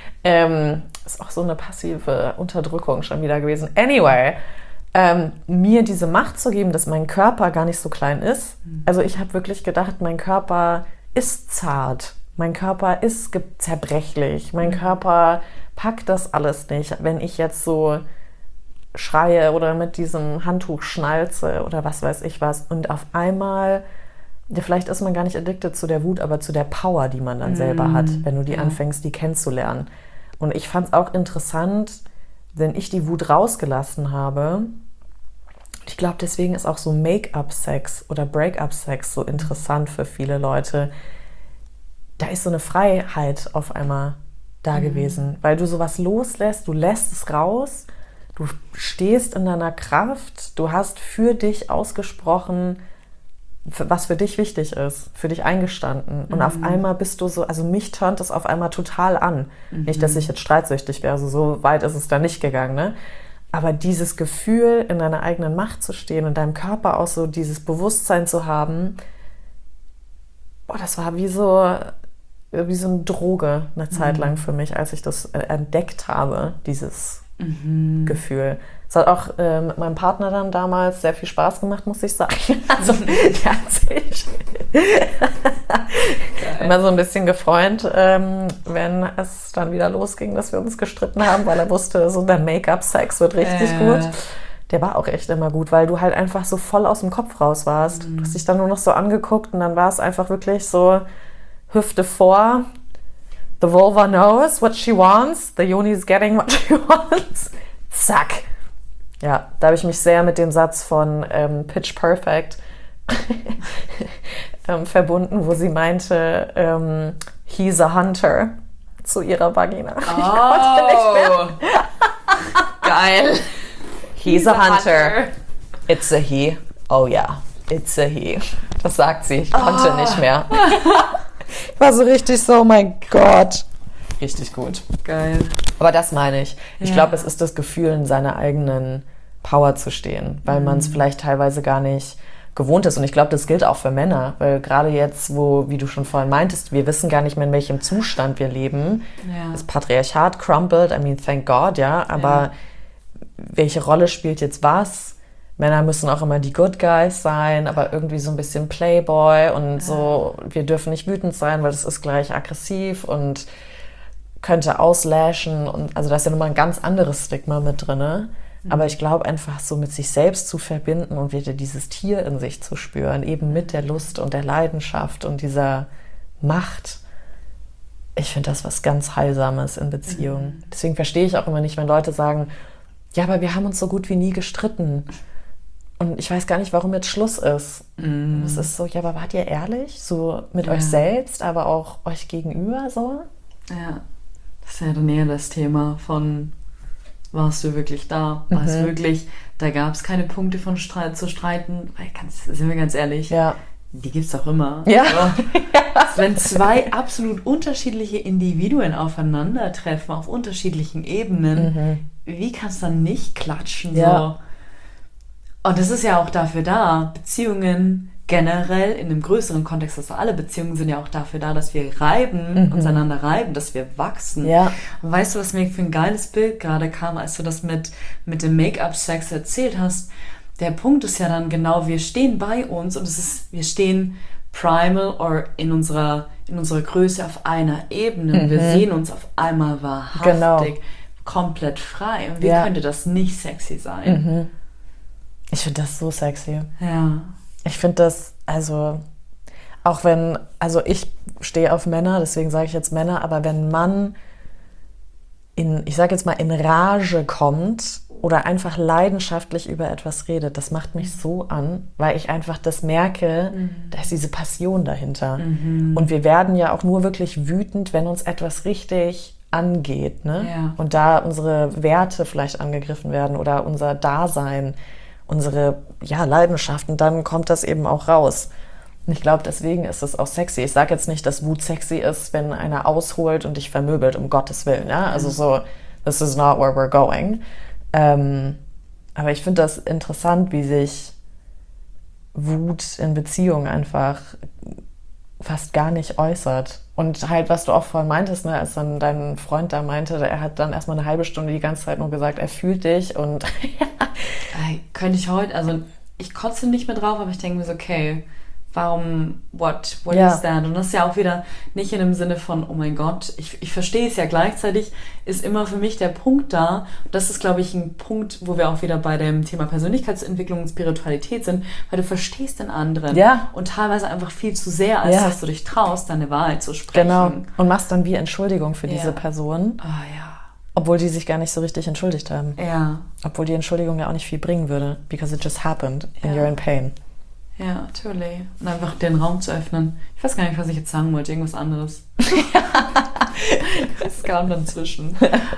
Ist auch so eine passive Unterdrückung schon wieder gewesen. Anyway, mir diese Macht zu geben, dass mein Körper gar nicht so klein ist. Also ich habe wirklich gedacht, mein Körper ist zart. Mein Körper ist zerbrechlich. Mein Körper packt das alles nicht. Wenn ich jetzt so schreie oder mit diesem Handtuch schnalze oder was weiß ich was. Und auf einmal, ja, vielleicht ist man gar nicht addicted zu der Wut, aber zu der Power, die man dann selber hat, wenn du die anfängst, die kennenzulernen. Und ich fand es auch interessant, wenn ich die Wut rausgelassen habe. Ich glaube, deswegen ist auch so Make-up-Sex oder Break-up-Sex so interessant für viele Leute. Da ist so eine Freiheit auf einmal da gewesen, weil du sowas loslässt, du lässt es raus, du stehst in deiner Kraft, du hast für dich ausgesprochen, was für dich wichtig ist, für dich eingestanden. Und auf einmal bist du so, also mich turnt das auf einmal total an. Nicht, dass ich jetzt streitsüchtig wäre, also so weit ist es da nicht gegangen, ne? Aber dieses Gefühl, in deiner eigenen Macht zu stehen, in deinem Körper auch so dieses Bewusstsein zu haben, das war wie so eine Droge eine Zeit lang für mich, als ich das entdeckt habe, dieses Gefühl. Es hat auch mit meinem Partner dann damals sehr viel Spaß gemacht, muss ich sagen. Also der hat sich immer so ein bisschen gefreut, wenn es dann wieder losging, dass wir uns gestritten haben, weil er wusste, so der Make-up-Sex wird richtig gut. Der war auch echt immer gut, weil du halt einfach so voll aus dem Kopf raus warst. Du hast dich dann nur noch so angeguckt und dann war es einfach wirklich so Hüfte vor, the vulva knows what she wants, the yoni is getting what she wants. Zack. Ja, da habe ich mich sehr mit dem Satz von Pitch Perfect verbunden, wo sie meinte, he's a hunter zu ihrer Vagina. Oh, geil. He's a hunter. It's a he. Oh ja, it's a he. Das sagt sie. Ich konnte nicht mehr. Ich war so richtig so, oh mein Gott. Richtig gut. Geil. Aber das meine ich. Ich glaube, es ist das Gefühl, in seiner eigenen Power zu stehen, weil man es vielleicht teilweise gar nicht gewohnt ist. Und ich glaube, das gilt auch für Männer, weil gerade jetzt, wo, wie du schon vorhin meintest, wir wissen gar nicht mehr, in welchem Zustand wir leben. Ja. Das Patriarchat crumbled, I mean, thank God, ja, aber welche Rolle spielt jetzt was? Männer müssen auch immer die Good Guys sein, aber irgendwie so ein bisschen Playboy und so, wir dürfen nicht wütend sein, weil das ist gleich aggressiv und könnte auslashen und also da ist ja nochmal ein ganz anderes Stigma mit drin. Aber ich glaube einfach so mit sich selbst zu verbinden und wieder dieses Tier in sich zu spüren, eben mit der Lust und der Leidenschaft und dieser Macht. Ich finde das was ganz Heilsames in Beziehungen. Deswegen verstehe ich auch immer nicht, wenn Leute sagen, ja, aber wir haben uns so gut wie nie gestritten. Und ich weiß gar nicht, warum jetzt Schluss ist. Es ist so, ja, aber wart ihr ehrlich? So mit euch selbst, aber auch euch gegenüber so? Ja, das ist ja dann eher das Thema von, warst du wirklich da? War es wirklich, da gab es keine Punkte von zu streiten? Weil, sind wir ganz ehrlich, die gibt es doch immer. Ja. So. Wenn zwei absolut unterschiedliche Individuen aufeinandertreffen, auf unterschiedlichen Ebenen, wie kannst du dann nicht klatschen? Ja. So? Und das ist ja auch dafür da, Beziehungen generell in einem größeren Kontext, also alle Beziehungen sind ja auch dafür da, dass wir uns einander reiben, dass wir wachsen. Ja. Und weißt du, was mir für ein geiles Bild gerade kam, als du das mit dem Make-up-Sex erzählt hast? Der Punkt ist ja dann genau, wir stehen bei uns und wir stehen primal oder in unserer Größe auf einer Ebene. Wir sehen uns auf einmal wahrhaftig, komplett frei. Und wie könnte das nicht sexy sein? Ich finde das so sexy. Ja. Ich finde das, also ich stehe auf Männer, deswegen sage ich jetzt Männer, aber wenn ein Mann ich sage jetzt mal, in Rage kommt oder einfach leidenschaftlich über etwas redet, das macht mich so an, weil ich einfach das merke, da ist diese Passion dahinter. Und wir werden ja auch nur wirklich wütend, wenn uns etwas richtig angeht, ne? Ja. Und da unsere Werte vielleicht angegriffen werden oder unser Dasein, unsere Leidenschaften, dann kommt das eben auch raus. Und ich glaube, deswegen ist es auch sexy. Ich sage jetzt nicht, dass Wut sexy ist, wenn einer ausholt und dich vermöbelt, um Gottes Willen. Ja? Also so, this is not where we're going. Aber ich finde das interessant, wie sich Wut in Beziehungen einfach fast gar nicht äußert. Und halt, was du auch vorhin meintest, ne, als dann dein Freund da meinte, er hat dann erstmal eine halbe Stunde die ganze Zeit nur gesagt, er fühlt dich und Könnte ich heute, also ich kotze nicht mehr drauf, aber ich denke mir so, okay, warum, what is that? Und das ist ja auch wieder nicht in dem Sinne von, oh mein Gott, ich verstehe es ja, gleichzeitig ist immer für mich der Punkt da, und das ist, glaube ich, ein Punkt, wo wir auch wieder bei dem Thema Persönlichkeitsentwicklung und Spiritualität sind, weil du verstehst den anderen und teilweise einfach viel zu sehr, als dass du dich traust, deine Wahrheit zu sprechen. Genau, und machst dann wie Entschuldigung für diese Person. Ah ja. Obwohl die sich gar nicht so richtig entschuldigt haben. Ja. Obwohl die Entschuldigung ja auch nicht viel bringen würde, because it just happened and you're in pain. Ja, natürlich. Und einfach den Raum zu öffnen. Ich weiß gar nicht, was ich jetzt sagen wollte, irgendwas anderes. Das kam dann zwischen.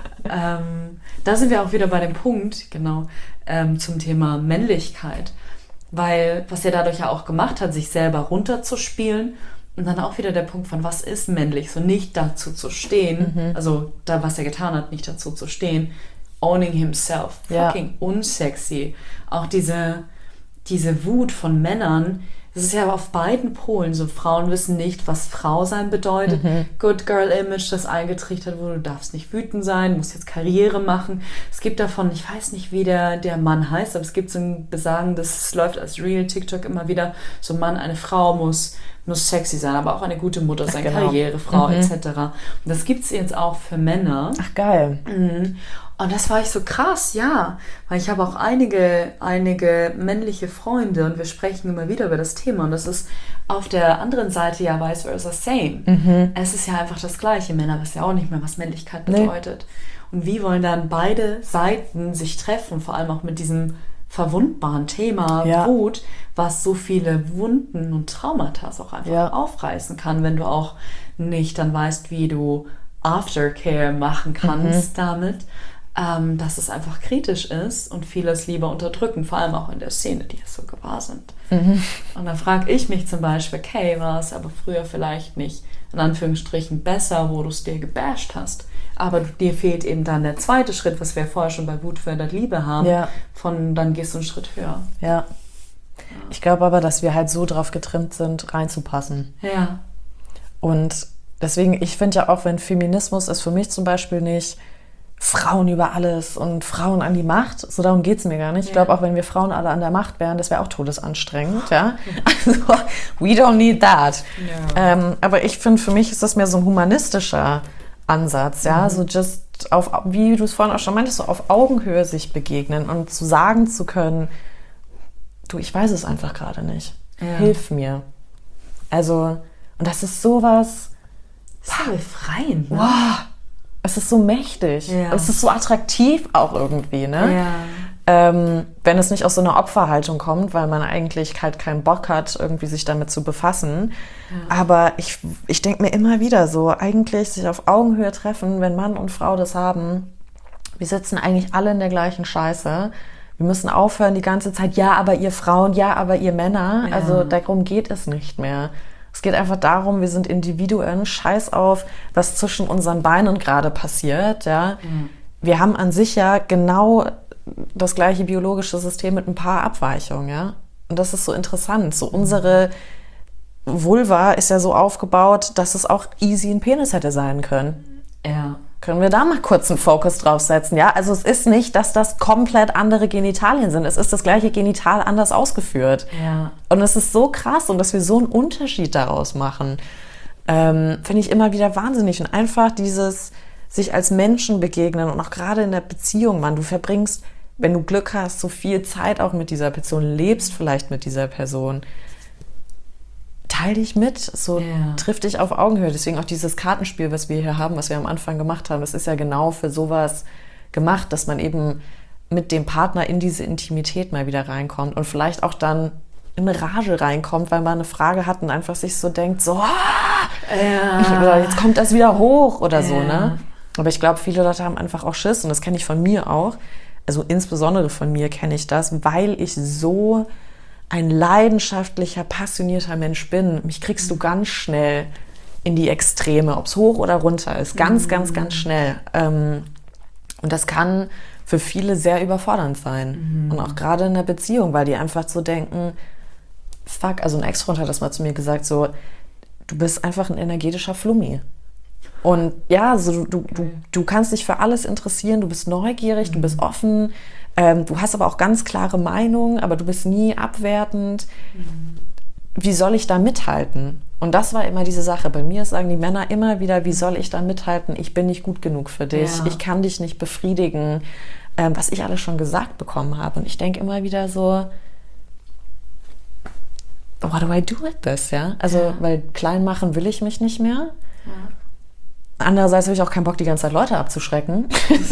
Da sind wir auch wieder bei dem Punkt, genau, zum Thema Männlichkeit. Weil, was er dadurch ja auch gemacht hat, sich selber runterzuspielen. Und dann auch wieder der Punkt von, was ist männlich? So nicht dazu zu stehen, also da, was er getan hat, nicht dazu zu stehen. Owning himself. Fucking unsexy. Auch diese Wut von Männern, das ist ja auf beiden Polen so. Frauen wissen nicht, was Frau sein bedeutet. Good Girl Image, das eingetrichtert wurde, du darfst nicht wütend sein, musst jetzt Karriere machen. Es gibt davon, ich weiß nicht, wie der Mann heißt, aber es gibt so ein Besagen, das läuft als Real TikTok immer wieder, so ein Mann, eine Frau muss sexy sein, aber auch eine gute Mutter sein, Karrierefrau etc. Und das gibt es jetzt auch für Männer. Ach, geil. Und das war ich so krass, weil ich habe auch einige männliche Freunde und wir sprechen immer wieder über das Thema und das ist auf der anderen Seite ja vice versa same. Es ist ja einfach das Gleiche. Männer wissen ja auch nicht mehr, was Männlichkeit bedeutet. Und wie wollen dann beide Seiten sich treffen, vor allem auch mit diesem verwundbaren Thema Wut, was so viele Wunden und Traumata auch einfach aufreißen kann, wenn du auch nicht dann weißt, wie du Aftercare machen kannst damit, dass es einfach kritisch ist und vieles lieber unterdrücken, vor allem auch in der Szene, die es so gewahr sind. Und dann frage ich mich zum Beispiel, okay, war es aber früher vielleicht nicht, in Anführungsstrichen, besser, wo du es dir gebasht hast, aber dir fehlt eben dann der zweite Schritt, was wir vorher schon bei Wut fördert Liebe haben, von dann gehst du einen Schritt höher. Ja. Ich glaube aber, dass wir halt so drauf getrimmt sind, reinzupassen. Ja. Und deswegen, ich finde ja auch, wenn Feminismus ist für mich zum Beispiel nicht Frauen über alles und Frauen an die Macht, so darum geht es mir gar nicht. Ich glaube auch, wenn wir Frauen alle an der Macht wären, das wäre auch todesanstrengend, ja. Also, we don't need that. Ja. Aber ich finde, für mich ist das mehr so ein humanistischer Ansatz, ja, so just wie du es vorhin auch schon meintest, so auf Augenhöhe sich begegnen und zu sagen zu können, du, ich weiß es einfach gerade nicht. Hilf mir. Also, und das ist sowas. Das ist so befreiend, ne? Wow. Es ist so mächtig. Ja. Es ist so attraktiv auch irgendwie, ne? Ja. Wenn es nicht aus so einer Opferhaltung kommt, weil man eigentlich halt keinen Bock hat, irgendwie sich damit zu befassen. Ja. Aber ich denke mir immer wieder so, eigentlich sich auf Augenhöhe treffen, wenn Mann und Frau das haben, wir sitzen eigentlich alle in der gleichen Scheiße. Wir müssen aufhören die ganze Zeit, ja, aber ihr Frauen, ja, aber ihr Männer. Ja. Also darum geht es nicht mehr. Es geht einfach darum, wir sind Individuen, scheiß auf, was zwischen unseren Beinen gerade passiert. Ja. Wir haben an sich ja genau das gleiche biologische System mit ein paar Abweichungen, ja. Und das ist so interessant. So unsere Vulva ist ja so aufgebaut, dass es auch easy ein Penis hätte sein können. Ja. Können wir da mal kurz einen Fokus drauf setzen, ja? Also es ist nicht, dass das komplett andere Genitalien sind. Es ist das gleiche Genital anders ausgeführt. Ja. Und es ist so krass und dass wir so einen Unterschied daraus machen, finde ich immer wieder wahnsinnig. Und einfach dieses sich als Menschen begegnen und auch gerade in der Beziehung, Mann, du verbringst, wenn du Glück hast, so viel Zeit auch mit dieser Person, lebst vielleicht mit dieser Person. Teil dich mit, so triff dich auf Augenhöhe. Deswegen auch dieses Kartenspiel, was wir hier haben, was wir am Anfang gemacht haben, das ist ja genau für sowas gemacht, dass man eben mit dem Partner in diese Intimität mal wieder reinkommt und vielleicht auch dann in eine Rage reinkommt, weil man eine Frage hat und einfach sich so denkt, so, jetzt kommt das wieder hoch oder so, ne? Aber ich glaube, viele Leute haben einfach auch Schiss und das kenne ich von mir auch. Also insbesondere von mir kenne ich das, weil ich so ein leidenschaftlicher, passionierter Mensch bin. Mich kriegst du ganz schnell in die Extreme, ob es hoch oder runter ist. Ganz, ganz, ganz schnell. Und das kann für viele sehr überfordernd sein. Und auch gerade in der Beziehung, weil die einfach so denken, fuck, also ein Ex-Freund hat das mal zu mir gesagt, so, du bist einfach ein energetischer Flummi. Und ja, so, du kannst dich für alles interessieren, du bist neugierig, du bist offen, du hast aber auch ganz klare Meinungen, aber du bist nie abwertend. Wie soll ich da mithalten? Und das war immer diese Sache. Bei mir sagen die Männer immer wieder, wie soll ich da mithalten? Ich bin nicht gut genug für dich, ich kann dich nicht befriedigen, was ich alles schon gesagt bekommen habe. Und ich denke immer wieder so, what do I do with this? Ja? Also, weil klein machen will ich mich nicht mehr. Ja. Andererseits habe ich auch keinen Bock, die ganze Zeit Leute abzuschrecken.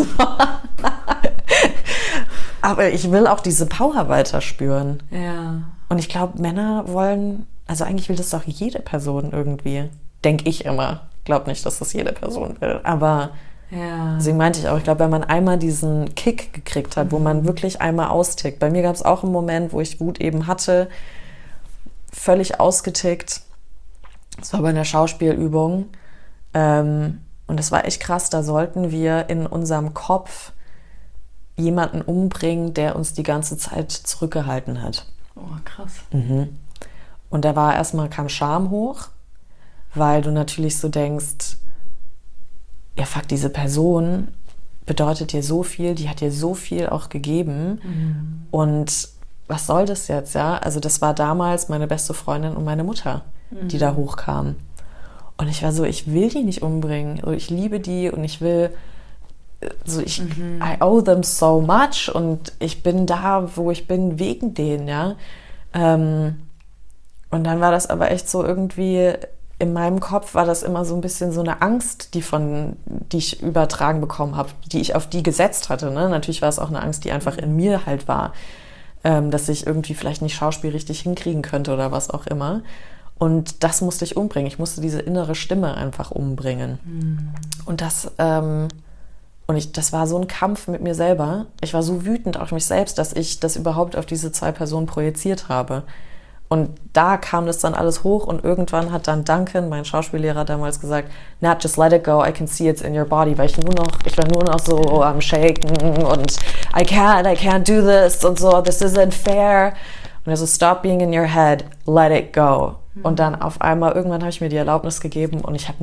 Aber ich will auch diese Power weiter spüren. Ja. Und ich glaube, Männer wollen, also eigentlich will das doch jede Person irgendwie. Denke ich immer. Ich glaube nicht, dass das jede Person will. Aber deswegen meinte ich auch, ich glaube, wenn man einmal diesen Kick gekriegt hat, wo man wirklich einmal austickt. Bei mir gab es auch einen Moment, wo ich Wut eben hatte, völlig ausgetickt. Das war bei einer Schauspielübung. Und das war echt krass, da sollten wir in unserem Kopf jemanden umbringen, der uns die ganze Zeit zurückgehalten hat. Oh, krass. Und da war erstmal, kam Scham hoch, weil du natürlich so denkst, ja fuck, diese Person bedeutet dir so viel, die hat dir so viel auch gegeben. Und was soll das jetzt, ja? Also das war damals meine beste Freundin und meine Mutter, die da hochkamen. Und ich war so, ich will die nicht umbringen. Also ich liebe die und ich will, so I owe them so much und ich bin da, wo ich bin, wegen denen, ja. Und dann war das aber echt so irgendwie, in meinem Kopf war das immer so ein bisschen so eine Angst, die ich übertragen bekommen habe, die ich auf die gesetzt hatte, ne? Natürlich war es auch eine Angst, die einfach in mir halt war, dass ich irgendwie vielleicht nicht Schauspiel richtig hinkriegen könnte oder was auch immer. Und das musste ich umbringen. Ich musste diese innere Stimme einfach umbringen. Und das war so ein Kampf mit mir selber. Ich war so wütend auf mich selbst, dass ich das überhaupt auf diese zwei Personen projiziert habe. Und da kam das dann alles hoch und irgendwann hat dann Duncan, mein Schauspiellehrer, damals gesagt, Nat, just let it go, I can see it's in your body, weil ich war nur noch so am Shaken und I can't do this und so, this isn't fair. Und er so, stop being in your head, let it go. Und dann auf einmal, irgendwann habe ich mir die Erlaubnis gegeben und ich habe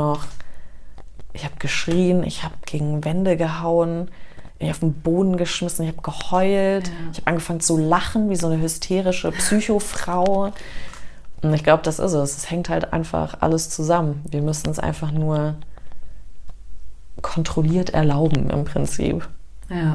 geschrien, ich habe gegen Wände gehauen, ich habe auf den Boden geschmissen, ich habe geheult, ich habe angefangen zu lachen wie so eine hysterische Psychofrau. Und ich glaube, das ist es. Es hängt halt einfach alles zusammen. Wir müssen es einfach nur kontrolliert erlauben im Prinzip. Ja.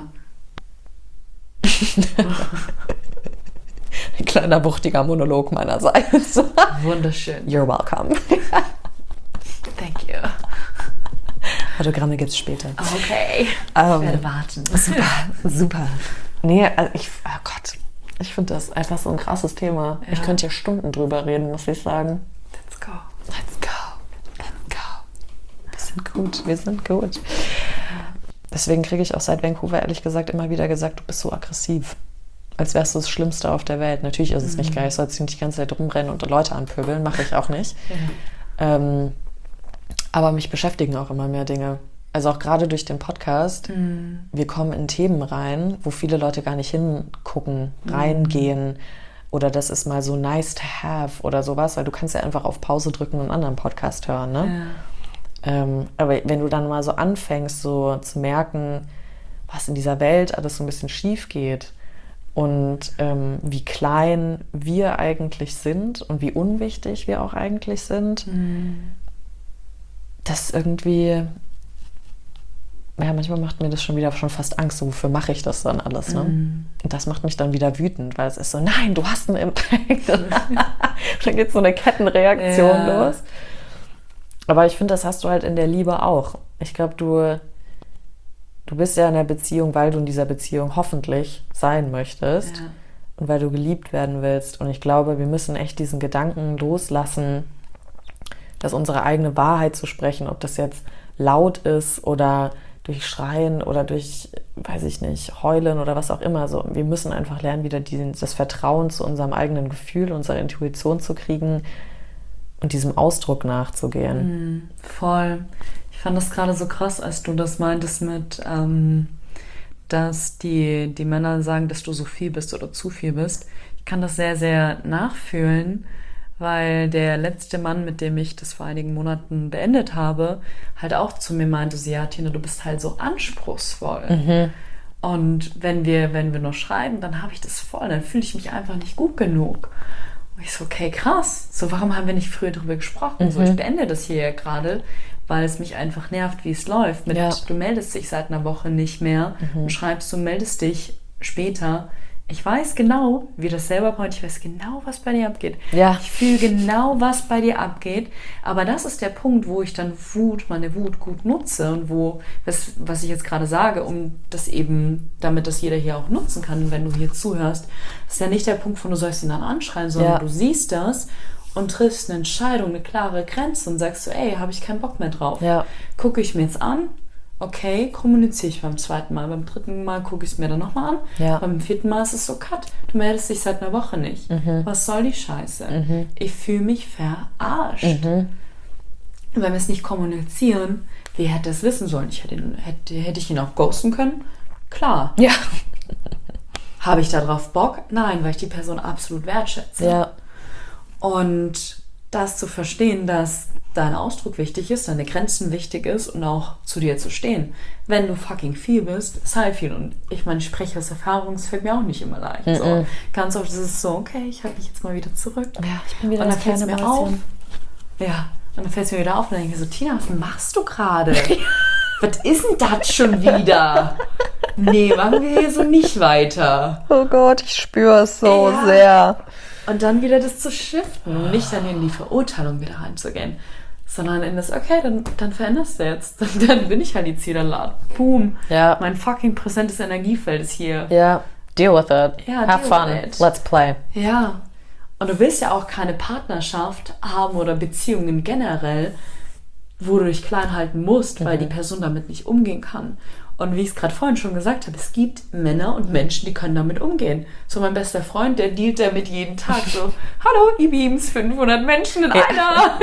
Ein kleiner, wuchtiger Monolog meinerseits. Wunderschön. You're welcome. Thank you. Autogramme gibt's später. Okay. Ich werde warten. Super. Nee, also ich finde das einfach so ein krasses Thema. Ja. Ich könnte hier Stunden drüber reden, muss ich sagen. Let's go. Wir sind gut. Deswegen kriege ich auch seit Vancouver ehrlich gesagt immer wieder gesagt, du bist so aggressiv. Als wärst du das Schlimmste auf der Welt. Natürlich ist es nicht geil, ich soll jetzt nicht die ganze Zeit rumrennen und Leute anpöbeln, mache ich auch nicht. Aber mich beschäftigen auch immer mehr Dinge. also auch gerade durch den Podcast, wir kommen in Themen rein, wo viele Leute gar nicht hingucken, reingehen. Oder das ist mal so nice to have oder sowas, weil du kannst ja einfach auf Pause drücken und einen anderen Podcast hören, ne? Ja. Aber wenn du dann mal so anfängst, so zu merken, was in dieser Welt alles so ein bisschen schief geht und wie klein wir eigentlich sind und wie unwichtig wir auch eigentlich sind, das irgendwie... Ja, manchmal macht mir das schon fast Angst, so, wofür mache ich das dann alles, ne? Und das macht mich dann wieder wütend, weil es ist so, nein, du hast einen Impact. Dann geht so eine Kettenreaktion los. Aber ich finde, das hast du halt in der Liebe auch. Ich glaube, du bist ja in der Beziehung, weil du in dieser Beziehung hoffentlich sein möchtest und weil du geliebt werden willst. Und ich glaube, wir müssen echt diesen Gedanken loslassen, dass unsere eigene Wahrheit zu sprechen, ob das jetzt laut ist oder durch Schreien oder durch, weiß ich nicht, Heulen oder was auch immer. So, wir müssen einfach lernen, wieder das Vertrauen zu unserem eigenen Gefühl, unserer Intuition zu kriegen und diesem Ausdruck nachzugehen. Voll. Ich fand das gerade so krass, als du das meintest mit, dass die Männer sagen, dass du so viel bist oder zu viel bist. Ich kann das sehr, sehr nachfühlen, weil der letzte Mann, mit dem ich das vor einigen Monaten beendet habe, halt auch zu mir meinte, so, ja, Tina, du bist halt so anspruchsvoll. Und wenn wir noch schreiben, dann habe ich das voll, dann fühle ich mich einfach nicht gut genug. Und ich so, okay, krass, so, warum haben wir nicht früher darüber gesprochen? So, ich beende das hier ja gerade, weil es mich einfach nervt, wie es läuft. Du meldest dich seit einer Woche nicht mehr und schreibst, du meldest dich später. Ich weiß genau, wie das selber braucht. Ich weiß genau, was bei dir abgeht. Ja. Ich fühle genau, was bei dir abgeht. Aber das ist der Punkt, wo ich dann meine Wut gut nutze und was ich jetzt gerade sage, um das eben, damit das jeder hier auch nutzen kann, wenn du hier zuhörst, ist ja nicht der Punkt, wo du sollst ihn dann anschreien, sondern du siehst das und triffst eine Entscheidung, eine klare Grenze und sagst so, ey, habe ich keinen Bock mehr drauf. Ja. Gucke ich mir jetzt an. Okay, kommuniziere ich beim zweiten Mal. Beim dritten Mal gucke ich es mir dann nochmal an. Ja. Beim vierten Mal ist es so, cut. Du meldest dich seit einer Woche nicht. Was soll die Scheiße? Ich fühle mich verarscht. Wenn wir es nicht kommunizieren, wer hätte es wissen sollen? Hätte ich ihn auch ghosten können? Klar. Ja. Habe ich darauf Bock? Nein, weil ich die Person absolut wertschätze. Ja. Und das zu verstehen, dass dein Ausdruck wichtig ist, deine Grenzen wichtig ist und auch zu dir zu stehen. Wenn du fucking viel bist, ist halt viel. Und ich meine, ich spreche aus Erfahrung, es fällt mir auch nicht immer leicht. So. Ganz oft ist es so, okay, ich halte mich jetzt mal wieder zurück. Ja, ich bin wieder und dann fällt es mir auf. Ja, und dann fällt es mir wieder auf und dann denke ich so, Tina, was machst du gerade? Was ist denn das schon wieder? Nee, machen wir hier so nicht weiter. Oh Gott, ich spüre es so sehr. Und dann wieder das zu shiften, nicht dann in die Verurteilung wieder reinzugehen, sondern in das, okay, dann veränderst du jetzt. Dann bin ich halt die Zielerlad. Boom. Ja. Mein fucking präsentes Energiefeld ist hier. Ja. Deal with it. Ja, have fun. Let's play. Ja. Und du willst ja auch keine Partnerschaft haben oder Beziehungen generell, wo du dich klein halten musst, weil die Person damit nicht umgehen kann. Und wie ich es gerade vorhin schon gesagt habe, es gibt Männer und Menschen, die können damit umgehen. So mein bester Freund, der dealt damit jeden Tag so, hallo, E-Beams, 500 Menschen in einer.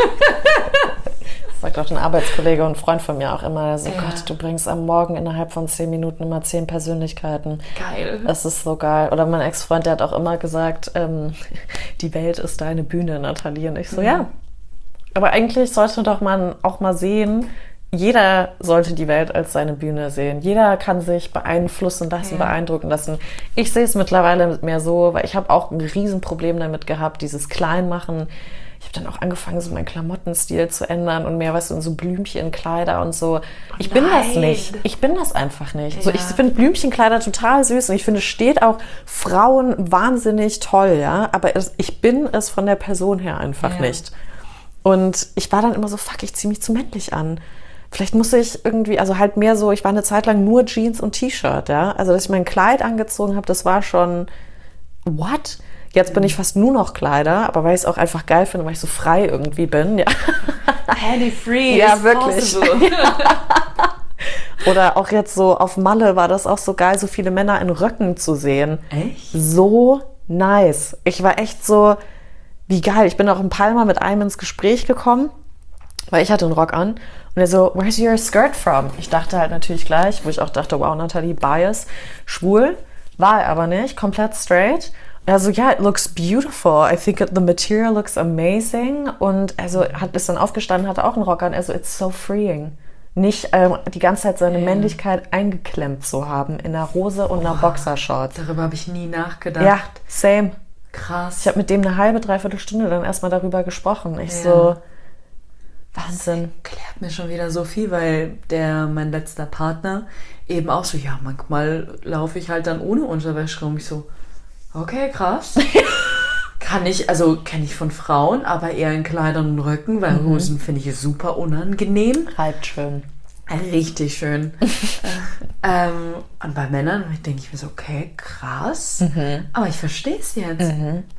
Das sagt auch ein Arbeitskollege und Freund von mir auch immer, so Gott, du bringst am Morgen innerhalb von 10 Minuten immer 10 Persönlichkeiten. Geil. Das ist so geil. Oder mein Ex-Freund, der hat auch immer gesagt, die Welt ist deine Bühne, Nathalie. Und ich so, ja. Aber eigentlich sollte doch man auch mal sehen, jeder sollte die Welt als seine Bühne sehen. Jeder kann sich beeinflussen lassen, beeindrucken lassen. Ich sehe es mittlerweile mehr so, weil ich habe auch ein Riesenproblem damit gehabt, dieses Kleinmachen. Ich habe dann auch angefangen, so meinen Klamottenstil zu ändern und mehr, weißt du, in so Blümchenkleider und so. Ich bin das nicht. Ich bin das einfach nicht. Ja. So, ich finde Blümchenkleider total süß und ich finde, es steht auch Frauen wahnsinnig toll, ja. Aber ich bin es von der Person her einfach nicht. Und ich war dann immer so, fuck, ich ziehe mich zu männlich an. Vielleicht musste ich irgendwie, also halt mehr so, ich war eine Zeit lang nur Jeans und T-Shirt, ja. Also, dass ich mein Kleid angezogen habe, das war schon, what? Jetzt bin ich fast nur noch Kleider, aber weil ich es auch einfach geil finde, weil ich so frei irgendwie bin, ja. Handy free, ja, wirklich. Oder auch jetzt so auf Malle war das auch so geil, so viele Männer in Röcken zu sehen. Echt? So nice. Ich war echt so, wie geil. Ich bin auch in Palma mit einem ins Gespräch gekommen, weil ich hatte einen Rock an. Und er so, where's your skirt from? Ich dachte halt natürlich gleich, wo ich auch dachte, wow, Natalie, bias, schwul. War er aber nicht, komplett straight. Und er so, yeah, it looks beautiful. I think the material looks amazing. Und also ist dann aufgestanden, hatte auch einen Rock an. Er so, it's so freeing. Nicht die ganze Zeit seine Männlichkeit eingeklemmt zu haben in einer Hose und einer Boxershorts. Darüber habe ich nie nachgedacht. Ja, same. Krass. Ich habe mit dem eine halbe, dreiviertel Stunde dann erstmal darüber gesprochen. Ich so, Wahnsinn. Klärt mir schon wieder so viel, weil mein letzter Partner eben auch so, ja, manchmal laufe ich halt dann ohne Unterwäsche rum. Ich so, okay, krass. Kenne ich von Frauen, aber eher in Kleidern und Röcken, weil Hosen finde ich super unangenehm. Reibt schön. Richtig schön. Und bei Männern denke ich mir so, okay, krass. Aber ich verstehe es jetzt.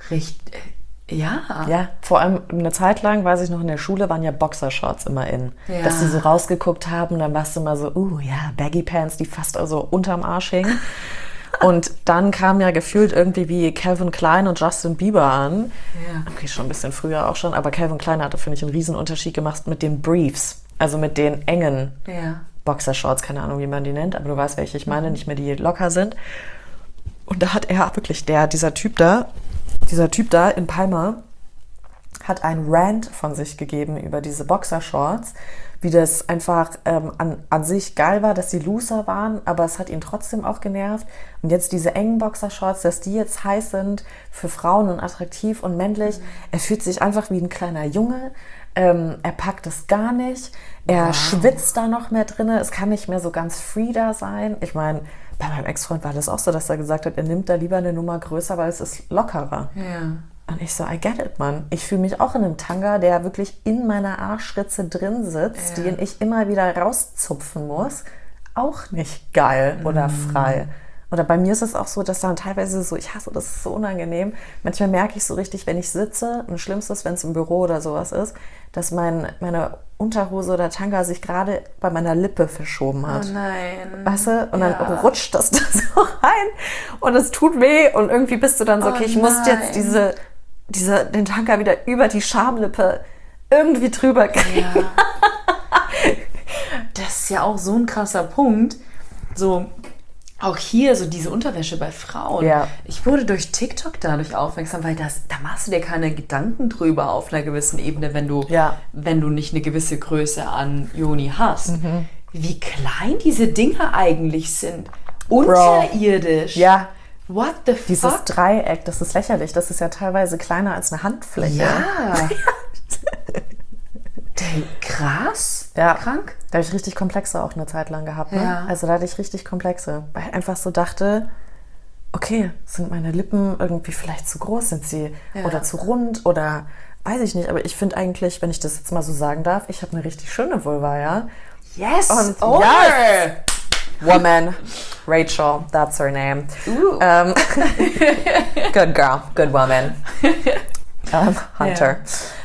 Ja, vor allem eine Zeit lang, weiß ich noch, in der Schule waren ja Boxershorts immer in. Ja. Dass die so rausgeguckt haben, dann warst du immer so, Baggy Pants, die fast also unterm Arsch hingen. Und dann kam ja gefühlt irgendwie wie Calvin Klein und Justin Bieber an. Ja. Okay, schon ein bisschen früher auch schon, aber Calvin Klein hatte, finde ich, einen riesen Unterschied gemacht mit den Briefs. Also mit den engen Boxershorts, keine Ahnung, wie man die nennt, aber du weißt, welche ich meine, nicht mehr die locker sind. Und da hat er wirklich, dieser Typ da in Palma, hat einen Rant von sich gegeben über diese Boxershorts, wie das einfach an sich geil war, dass sie looser waren, aber es hat ihn trotzdem auch genervt. Und jetzt diese engen Boxershorts, dass die jetzt heiß sind für Frauen und attraktiv und männlich. Er fühlt sich einfach wie ein kleiner Junge. Er packt es gar nicht. Er schwitzt da noch mehr drin. Es kann nicht mehr so ganz free da sein. Ich meine, bei meinem Ex-Freund war das auch so, dass er gesagt hat, er nimmt da lieber eine Nummer größer, weil es ist lockerer. Ja. Und ich so, I get it, Mann. Ich fühle mich auch in einem Tanga, der wirklich in meiner Arschritze drin sitzt, den ich immer wieder rauszupfen muss. Auch nicht geil oder frei. Oder bei mir ist es auch so, dass dann teilweise so, ich hasse das, ist so unangenehm. Manchmal merke ich so richtig, wenn ich sitze, und schlimmste ist, wenn es im Büro oder sowas ist, dass meine Unterhose oder Tanga sich gerade bei meiner Lippe verschoben hat. Oh nein. Weißt du? Und dann rutscht das da so rein und es tut weh und irgendwie bist du dann so, okay, ich muss jetzt den Tanga wieder über die Schamlippe irgendwie drüber kriegen. Ja. Das ist ja auch so ein krasser Punkt. So, auch hier so diese Unterwäsche bei Frauen. Ja. Ich wurde durch TikTok dadurch aufmerksam, weil da machst du dir keine Gedanken drüber auf einer gewissen Ebene, wenn du nicht eine gewisse Größe an Joni hast. Wie klein diese Dinge eigentlich sind. Unterirdisch. Ja. What the fuck? Dieses Dreieck, das ist lächerlich. Das ist ja teilweise kleiner als eine Handfläche. Ja. Krass. Ja. Krank. Da habe ich richtig Komplexe auch eine Zeit lang gehabt. Ne? Ja. Also da hatte ich richtig Komplexe. Weil ich einfach so dachte, okay, sind meine Lippen irgendwie vielleicht zu groß? Sind sie oder zu rund? Oder weiß ich nicht. Aber ich finde eigentlich, wenn ich das jetzt mal so sagen darf, ich habe eine richtig schöne Vulva, ja? Yes. Und yes. Woman. Rachel, that's her name. Good girl, good woman. Hunter.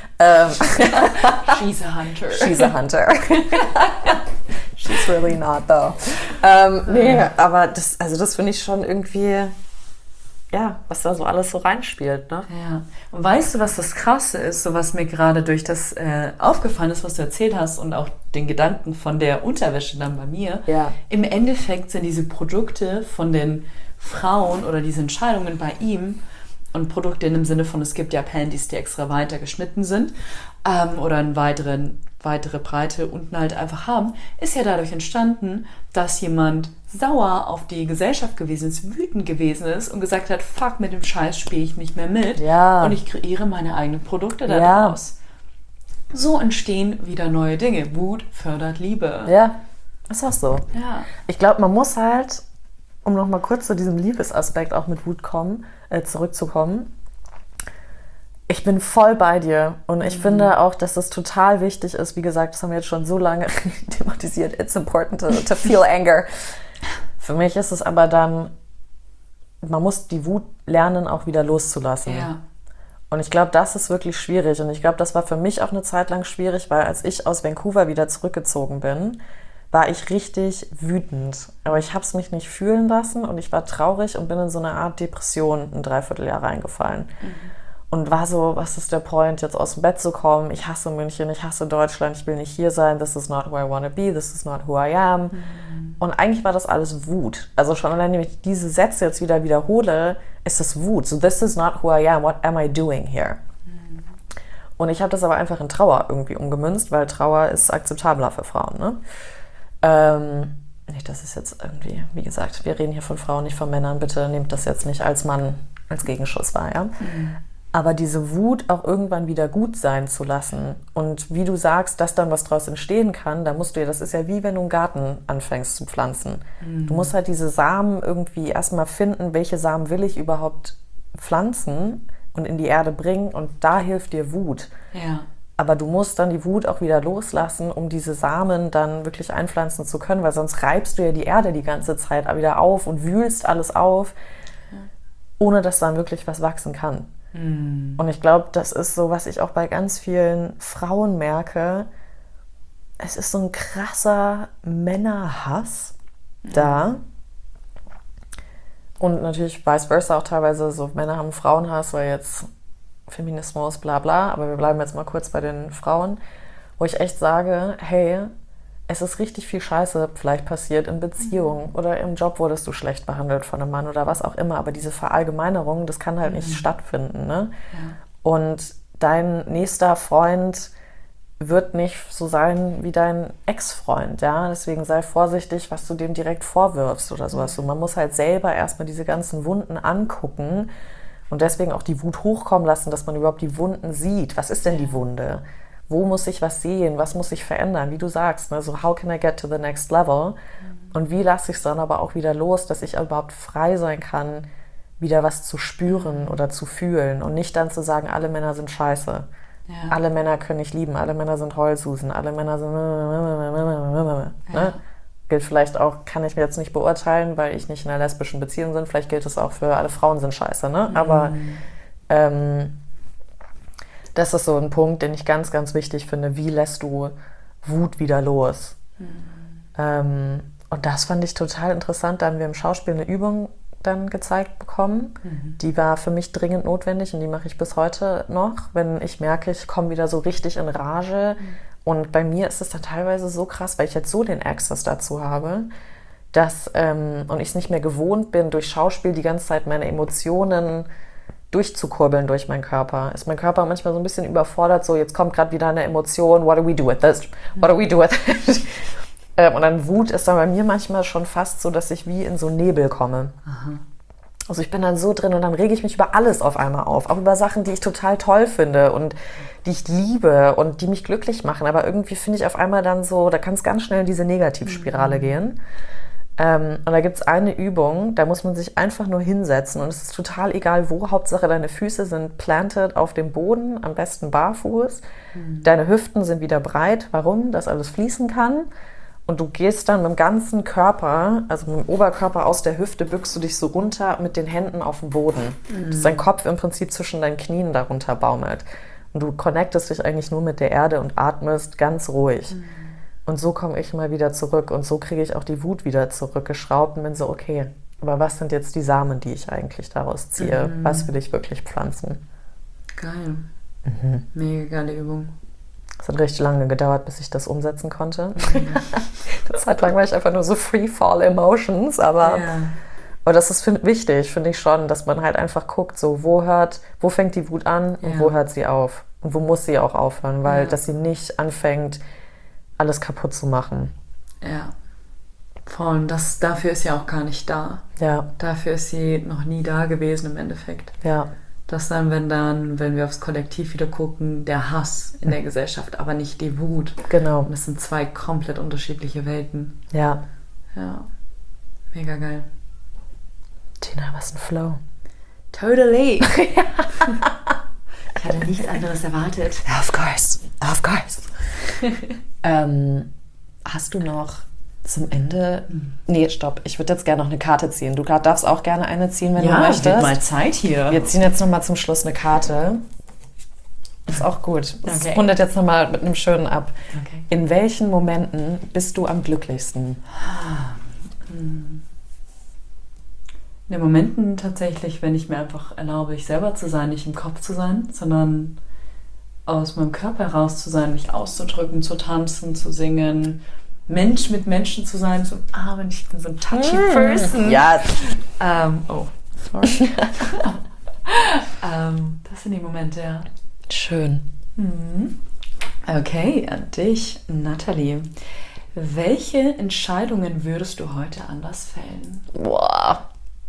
She's a hunter. She's a hunter. She's really not, though. Nee, aber das finde ich schon irgendwie, ja, was da so alles so reinspielt, ne? Ja. Und weißt du, was das Krasse ist, so was mir gerade durch das aufgefallen ist, was du erzählt hast und auch den Gedanken von der Unterwäsche dann bei mir. Ja. Im Endeffekt sind diese Produkte von den Frauen oder diese Entscheidungen bei ihm und Produkte in dem Sinne von, es gibt ja Panties, die extra weiter geschnitten sind oder eine weitere Breite unten halt einfach haben, ist ja dadurch entstanden, dass jemand sauer auf die Gesellschaft gewesen ist, wütend gewesen ist und gesagt hat, fuck, mit dem Scheiß spiele ich nicht mehr mit und ich kreiere meine eigenen Produkte daraus. So entstehen wieder neue Dinge. Wut fördert Liebe. Ja, ist auch so. Ja. Ich glaube, man muss halt, um nochmal kurz zu diesem Liebesaspekt auch mit Wut zurückzukommen, ich bin voll bei dir und ich finde auch, dass es total wichtig ist, wie gesagt, das haben wir jetzt schon so lange thematisiert, it's important to feel anger. Für mich ist es aber dann, man muss die Wut lernen, auch wieder loszulassen. Ja. Und ich glaube, das ist wirklich schwierig und ich glaube, das war für mich auch eine Zeit lang schwierig, weil als ich aus Vancouver wieder zurückgezogen bin, war ich richtig wütend. Aber ich habe es mich nicht fühlen lassen und ich war traurig und bin in so eine Art Depression ein Dreivierteljahr reingefallen. und war so, was ist der Point, jetzt aus dem Bett zu kommen? Ich hasse München, ich hasse Deutschland, ich will nicht hier sein, this is not who I wanna be, this is not who I am. Und eigentlich war das alles Wut. Also schon allein, wenn ich diese Sätze jetzt wieder wiederhole, ist das Wut. So, this is not who I am, what am I doing here? Und ich habe das aber einfach in Trauer irgendwie umgemünzt, weil Trauer ist akzeptabler für Frauen, ne? Nicht, das ist jetzt irgendwie, wie gesagt, wir reden hier von Frauen, nicht von Männern. Bitte nehmt das jetzt nicht als Mann als Gegenschuss wahr, ja? Aber diese Wut auch irgendwann wieder gut sein zu lassen und wie du sagst, dass dann was draus entstehen kann, da musst du ja, das ist ja wie wenn du einen Garten anfängst zu pflanzen. Du musst halt diese Samen irgendwie erstmal finden, welche Samen will ich überhaupt pflanzen und in die Erde bringen, und da hilft dir Wut. Ja. Aber du musst dann die Wut auch wieder loslassen, um diese Samen dann wirklich einpflanzen zu können, weil sonst reibst du ja die Erde die ganze Zeit wieder auf und wühlst alles auf, ohne dass dann wirklich was wachsen kann. Und ich glaube, das ist so, was ich auch bei ganz vielen Frauen merke. Es ist so ein krasser Männerhass da. Und natürlich vice versa auch teilweise, so Männer haben Frauenhass, weil jetzt Feminismus, bla bla. Aber wir bleiben jetzt mal kurz bei den Frauen, wo ich echt sage, hey, es ist richtig viel Scheiße vielleicht passiert in Beziehungen oder im Job wurdest du schlecht behandelt von einem Mann oder was auch immer. Aber diese Verallgemeinerung, das kann halt nicht stattfinden. Ne? Ja. Und dein nächster Freund wird nicht so sein wie dein Ex-Freund. Ja? Deswegen sei vorsichtig, was du dem direkt vorwirfst oder sowas. Und man muss halt selber erstmal diese ganzen Wunden angucken und deswegen auch die Wut hochkommen lassen, dass man überhaupt die Wunden sieht. Was ist denn die Wunde? Wo muss ich was sehen? Was muss ich verändern? Wie du sagst, ne? So how can I get to the next level? Und wie lasse ich es dann aber auch wieder los, dass ich überhaupt frei sein kann, wieder was zu spüren oder zu fühlen und nicht dann zu sagen, alle Männer sind scheiße. Ja. Alle Männer können nicht lieben, alle Männer sind Heulsusen, alle Männer sind... Ne? Gilt vielleicht auch, kann ich mir jetzt nicht beurteilen, weil ich nicht in einer lesbischen Beziehung bin. Vielleicht gilt es auch für alle Frauen sind scheiße. Ne? Aber das ist so ein Punkt, den ich ganz, ganz wichtig finde. Wie lässt du Wut wieder los? Und das fand ich total interessant. Da haben wir im Schauspiel eine Übung dann gezeigt bekommen. Die war für mich dringend notwendig und die mache ich bis heute noch, wenn ich merke, ich komme wieder so richtig in Rage. Und bei mir ist es dann teilweise so krass, weil ich jetzt so den Access dazu habe, dass und ich es nicht mehr gewohnt bin, durch Schauspiel die ganze Zeit meine Emotionen durchzukurbeln durch meinen Körper. Ist mein Körper manchmal so ein bisschen überfordert, so jetzt kommt gerade wieder eine Emotion, what do we do with this? What do we do with it? Und dann Wut ist dann bei mir manchmal schon fast so, dass ich wie in so Nebel komme. Aha. Also ich bin dann so drin und dann rege ich mich über alles auf einmal auf. Auch über Sachen, die ich total toll finde und die ich liebe und die mich glücklich machen. Aber irgendwie finde ich auf einmal dann so, da kann es ganz schnell in diese Negativspirale gehen. Und da gibt es eine Übung, da muss man sich einfach nur hinsetzen und es ist total egal wo, Hauptsache deine Füße sind planted auf dem Boden, am besten barfuß. Deine Hüften sind wieder breit. Warum? Dass alles fließen kann. Und du gehst dann mit dem ganzen Körper, also mit dem Oberkörper aus der Hüfte, bückst du dich so runter mit den Händen auf den Boden. Dass dein Kopf im Prinzip zwischen deinen Knien darunter baumelt. Und du connectest dich eigentlich nur mit der Erde und atmest ganz ruhig. Und so komme ich mal wieder zurück und so kriege ich auch die Wut wieder zurückgeschraubt und bin so, okay, aber was sind jetzt die Samen, die ich eigentlich daraus ziehe? Was will ich wirklich pflanzen? Geil. Mega geile Übung. Es hat richtig lange gedauert, bis ich das umsetzen konnte. Eine Zeit lang war ich einfach nur so Free-Fall Emotions, aber das ist wichtig, finde ich schon, dass man halt einfach guckt, so wo fängt die Wut an und wo hört sie auf? Und wo muss sie auch aufhören, weil dass sie nicht anfängt, alles kaputt zu machen. Ja. Voll, und dafür ist sie auch gar nicht da. Ja. Dafür ist sie noch nie da gewesen im Endeffekt. Ja. Dass dann, wenn wir aufs Kollektiv wieder gucken, der Hass in der Gesellschaft, aber nicht die Wut. Genau. Und das sind zwei komplett unterschiedliche Welten. Ja. Ja. Mega geil. Tina, was ein Flow. Totally. Ich hatte nichts anderes erwartet. Of course. Of course. Hast du noch zum Ende... Nee, stopp. Ich würde jetzt gerne noch eine Karte ziehen. Du darfst auch gerne eine ziehen, wenn du möchtest. Ja, wird mal Zeit hier. Wir ziehen jetzt nochmal zum Schluss eine Karte. Ist auch gut. Das rundet jetzt nochmal mit einem schönen ab. Okay. In welchen Momenten bist du am glücklichsten? In den Momenten tatsächlich, wenn ich mir einfach erlaube, ich selber zu sein, nicht im Kopf zu sein, sondern aus meinem Körper heraus zu sein, mich auszudrücken, zu tanzen, zu singen, Mensch mit Menschen zu sein, zu umarmen. Ich bin so ein touchy Person. Ja. Sorry. Das sind die Momente, ja. Schön. Okay, an dich, Nathalie. Welche Entscheidungen würdest du heute anders fällen? Boah.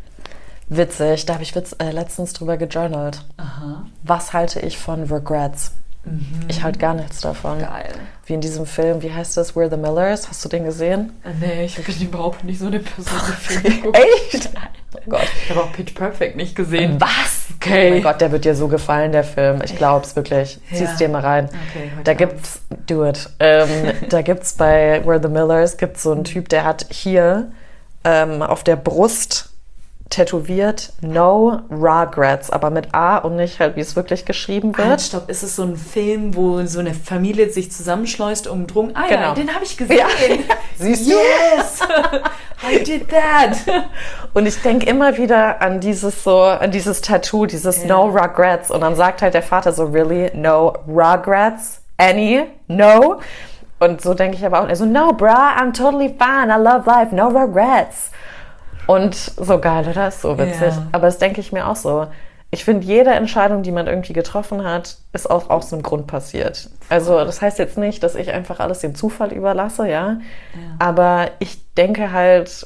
Witzig, da habe ich letztens drüber gejournalt. Aha. Was halte ich von Regrets? Ich halte gar nichts davon. Geil. Wie in diesem Film, wie heißt das? We're the Millers. Hast du den gesehen? Nee, ich bin überhaupt nicht so eine Person, die Film guckt. Echt? Oh Gott. Ich habe auch Pitch Perfect nicht gesehen. Was? Okay. Oh mein Gott, der wird dir so gefallen, der Film. Ich glaube es wirklich. Ja. Zieh's dir mal rein. Okay, heute Da gibt's, do it. Da gibt's bei We're the Millers gibt's so einen Typ, der hat hier auf der Brust tätowiert No Regrets, aber mit A und nicht halt, wie es wirklich geschrieben wird. Halt, stopp, ist es so ein Film, wo so eine Familie sich zusammenschleust um Drogen? Ah ja, Genau. den habe ich gesehen. Ja. Siehst du? Yes! I did that! Und ich denke immer wieder an dieses Tattoo, dieses No Regrets. Und dann sagt halt der Vater so, really? No Regrets? Any? No? Und so denke ich aber auch, also, no, bruh, I'm totally fine, I love life, no regrets. Und so geil, oder? Ist so witzig. Ja. Aber das denke ich mir auch so. Ich finde, jede Entscheidung, die man irgendwie getroffen hat, ist auch aus einem Grund passiert. Also das heißt jetzt nicht, dass ich einfach alles dem Zufall überlasse, ja. Aber ich denke halt,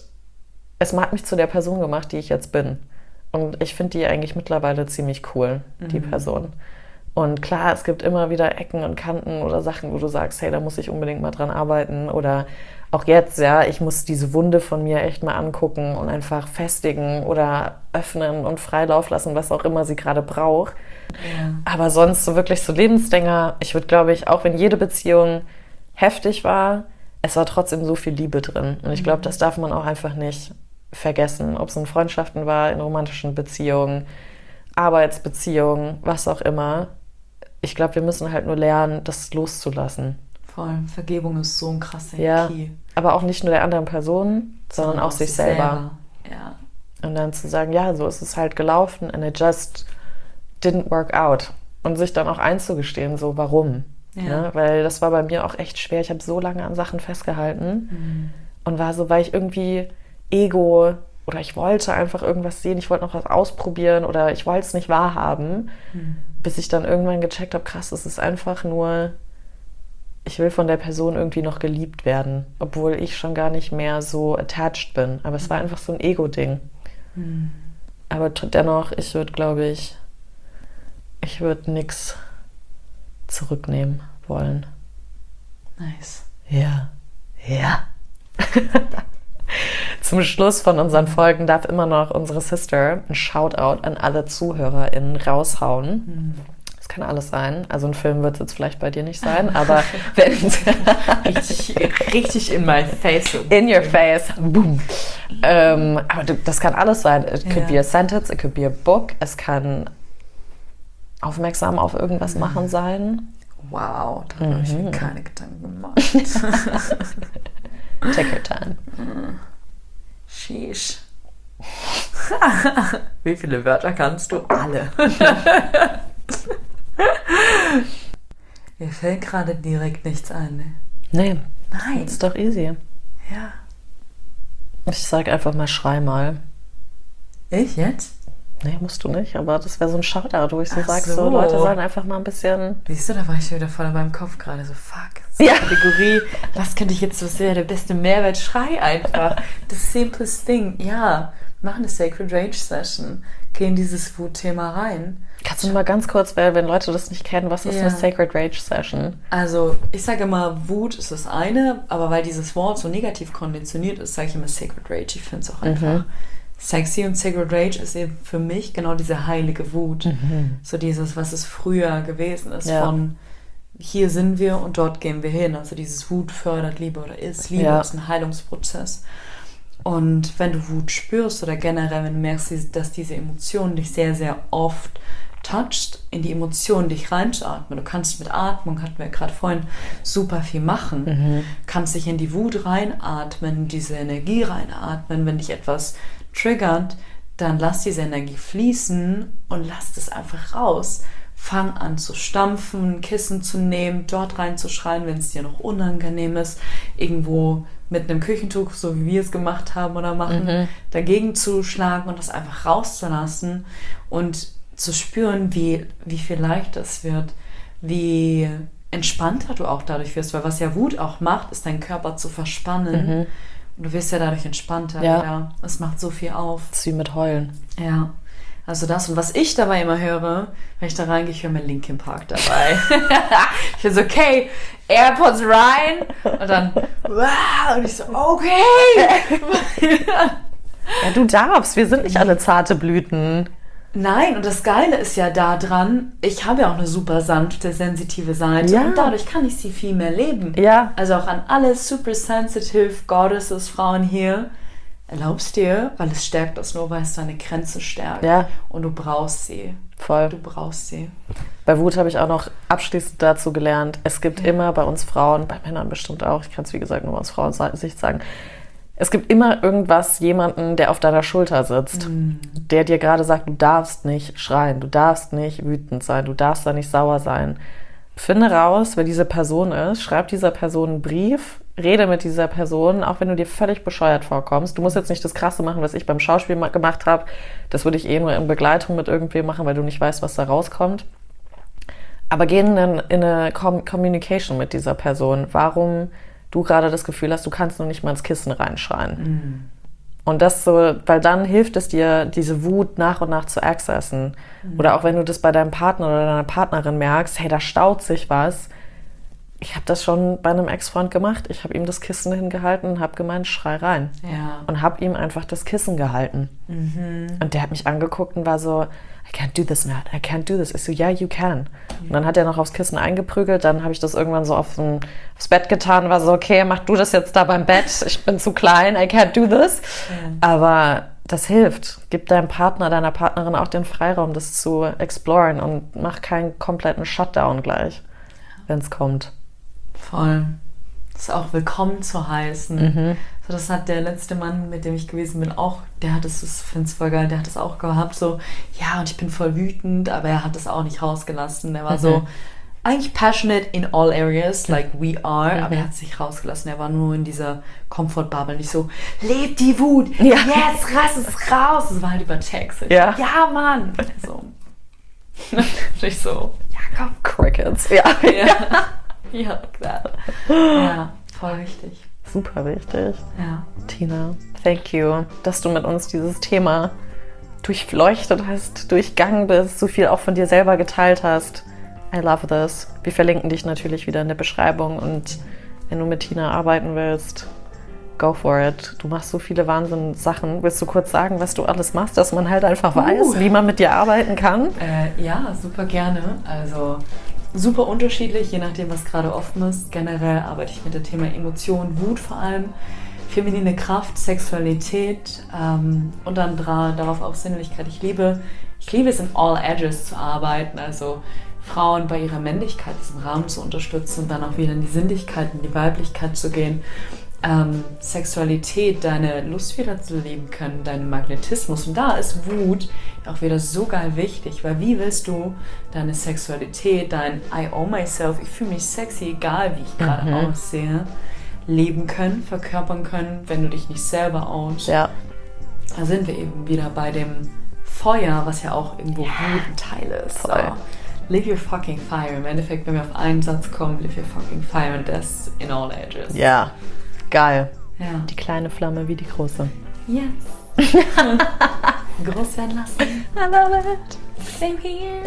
es hat mich zu der Person gemacht, die ich jetzt bin. Und ich finde die eigentlich mittlerweile ziemlich cool, die Person. Und klar, es gibt immer wieder Ecken und Kanten oder Sachen, wo du sagst, hey, da muss ich unbedingt mal dran arbeiten. Oder auch jetzt, ja, ich muss diese Wunde von mir echt mal angucken und einfach festigen oder öffnen und Freilauf lassen, was auch immer sie gerade braucht. Ja. Aber sonst so wirklich so Lebensdinger, ich würde, glaube ich, auch wenn jede Beziehung heftig war, es war trotzdem so viel Liebe drin. Und ich glaube, das darf man auch einfach nicht vergessen. Ob es in Freundschaften war, in romantischen Beziehungen, Arbeitsbeziehungen, was auch immer. Ich glaube, wir müssen halt nur lernen, das loszulassen. Voll. Vergebung ist so ein krasser Key. Aber auch nicht nur der anderen Person, sondern auch sich selber. Ja. Und dann zu sagen, ja, so ist es halt gelaufen and it just didn't work out. Und sich dann auch einzugestehen, so warum. Ja. Weil das war bei mir auch echt schwer. Ich habe so lange an Sachen festgehalten und war so, weil ich irgendwie Ego oder ich wollte einfach irgendwas sehen, ich wollte noch was ausprobieren oder ich wollte es nicht wahrhaben, bis ich dann irgendwann gecheckt habe, krass, es ist einfach nur, ich will von der Person irgendwie noch geliebt werden, obwohl ich schon gar nicht mehr so attached bin. Aber es war einfach so ein Ego-Ding. Aber dennoch, ich würde, glaube ich, nichts zurücknehmen wollen. Nice. Ja. Ja. Zum Schluss von unseren Folgen darf immer noch unsere Sister ein Shoutout an alle ZuhörerInnen raushauen. Das kann alles sein. Also ein Film wird es jetzt vielleicht bei dir nicht sein, aber wenn richtig in my face. in your face, boom. Aber das kann alles sein. It could be a sentence, it could be a book, es kann aufmerksam auf irgendwas machen sein. Wow, da habe ich mir keine Gedanken gemacht. Take your time. Sheesh. Wie viele Wörter kannst du? Alle. Mir fällt gerade direkt nichts ein. Ne? Nee, Nein. ist doch easy. Ja. Ich sag einfach mal, schrei mal. Ich jetzt? Nee, musst du nicht, aber das wäre so ein Shoutout, wo ich so Ach sag, so. so Leute sollen einfach mal ein bisschen... Siehst du, da war ich schon wieder voll in meinem Kopf gerade so, fuck. So Ja. Kategorie, was könnte ich jetzt so sehr, der beste Mehrwert, schrei einfach. The simplest thing. Ja, mach eine Sacred Rage Session. Geh in dieses Wut-Thema rein. Kannst du mal ganz kurz, weil wenn Leute das nicht kennen, was ist eine Sacred Rage Session? Also, ich sage immer, Wut ist das eine, aber weil dieses Wort so negativ konditioniert ist, sage ich immer Sacred Rage. Ich finde es auch einfach sexy, und Sacred Rage ist eben für mich genau diese heilige Wut. So dieses, was es früher gewesen ist, von hier sind wir und dort gehen wir hin. Also dieses Wut fördert Liebe oder ist Liebe, ist ein Heilungsprozess. Und wenn du Wut spürst oder generell, wenn du merkst, dass diese Emotion dich sehr, sehr oft toucht, in die Emotionen dich reinzuatmen. Du kannst mit Atmung, hatten wir gerade vorhin, super viel machen. Kannst dich in die Wut reinatmen, diese Energie reinatmen, wenn dich etwas triggert, dann lass diese Energie fließen und lass das einfach raus. Fang an zu stampfen, ein Kissen zu nehmen, dort reinzuschreien, wenn es dir noch unangenehm ist, irgendwo mit einem Küchentuch, so wie wir es gemacht haben oder machen, dagegen zu schlagen und das einfach rauszulassen und zu spüren, wie viel leichter es wird, wie entspannter du auch dadurch wirst, weil was ja Wut auch macht, ist deinen Körper zu verspannen und du wirst ja dadurch entspannter wieder. Es macht so viel auf. Das ist wie mit Heulen. Ja. Also das. Und was ich dabei immer höre, wenn ich da reingehe, ich höre mir Linkin Park dabei. Ich bin so, okay, AirPods rein. Und dann, wow. Und ich so, okay. Ja, du darfst. Wir sind nicht alle zarte Blüten. Nein, und das Geile ist ja daran, ich habe ja auch eine super sanfte, sensitive Seite. Und dadurch kann ich sie viel mehr leben. Ja. Also auch an alle super sensitive Goddesses, Frauen hier. Erlaubst dir, weil es stärkt das nur, weil es deine Grenze stärkt. Ja. Und du brauchst sie. Voll. Du brauchst sie. Bei Wut habe ich auch noch abschließend dazu gelernt, es gibt immer bei uns Frauen, bei Männern bestimmt auch, ich kann es wie gesagt nur aus Frauensicht sagen, es gibt immer jemanden, der auf deiner Schulter sitzt, der dir gerade sagt, du darfst nicht schreien, du darfst nicht wütend sein, du darfst da nicht sauer sein. Finde raus, wer diese Person ist, schreib dieser Person einen Brief, rede mit dieser Person, auch wenn du dir völlig bescheuert vorkommst. Du musst jetzt nicht das Krasse machen, was ich beim Schauspiel gemacht habe. Das würde ich nur in Begleitung mit irgendwem machen, weil du nicht weißt, was da rauskommt. Aber geh in eine Communication mit dieser Person. Warum du gerade das Gefühl hast, du kannst noch nicht mal ins Kissen reinschreien. Und das so, weil dann hilft es dir, diese Wut nach und nach zu accessen. Oder auch wenn du das bei deinem Partner oder deiner Partnerin merkst, hey, da staut sich was. Ich habe das schon bei einem Ex-Freund gemacht. Ich habe ihm das Kissen hingehalten und habe gemeint, schrei rein. Ja. Und habe ihm einfach das Kissen gehalten. Und der hat mich angeguckt und war so, I can't do this, Nat. I can't do this. Ich so, yeah, you can. Und dann hat er noch aufs Kissen eingeprügelt. Dann habe ich das irgendwann so aufs Bett getan und war so, okay, mach du das jetzt da beim Bett. Ich bin zu klein, I can't do this. Aber das hilft. Gib deinem Partner, deiner Partnerin auch den Freiraum, das zu exploren und mach keinen kompletten Shutdown gleich, wenn es kommt. Voll. Das ist auch willkommen zu heißen. So, das hat der letzte Mann, mit dem ich gewesen bin, auch, der hat es, ich finde es voll geil, der hat es auch gehabt, so, ja, und ich bin voll wütend, aber er hat es auch nicht rausgelassen. Er war so, eigentlich passionate in all areas, like we are, aber er hat es nicht rausgelassen. Er war nur in dieser Comfort-Bubble, nicht so, lebt die Wut, jetzt rass es raus. Das war halt über Text. Ja, Mann. So. Nicht so, ja, komm. Crickets. Ja, like that. Ja, voll wichtig. Super wichtig. Ja. Tina, thank you, dass du mit uns dieses Thema durchleuchtet hast, durchgangen bist, so viel auch von dir selber geteilt hast. I love this. Wir verlinken dich natürlich wieder in der Beschreibung und wenn du mit Tina arbeiten willst, go for it. Du machst so viele Wahnsinn-Sachen. Willst du kurz sagen, was du alles machst, dass man halt einfach weiß, wie man mit dir arbeiten kann? Ja, super gerne. Also super unterschiedlich, je nachdem, was gerade offen ist. Generell arbeite ich mit dem Thema Emotion, Wut vor allem, feminine Kraft, Sexualität und dann darauf auch Sinnlichkeit. Ich liebe es, in all edges zu arbeiten, also Frauen bei ihrer Männlichkeit, diesen Rahmen zu unterstützen und dann auch wieder in die Sinnlichkeit, in die Weiblichkeit zu gehen. Sexualität, deine Lust wieder zu leben können, deinen Magnetismus. Und da ist Wut auch wieder so geil wichtig, weil wie willst du deine Sexualität, dein I own myself, ich fühle mich sexy, egal wie ich gerade aussehe, leben können, verkörpern können, wenn du dich nicht selber ownst. Ja. Da sind wir eben wieder bei dem Feuer, was ja auch irgendwo Wut ein Teil ist. So. Live your fucking fire. Im Endeffekt, wenn wir auf einen Satz kommen, live your fucking fire und das in all ages. Ja. Geil. Ja. Die kleine Flamme wie die große. Yes. Groß werden lassen. I love it. Same here.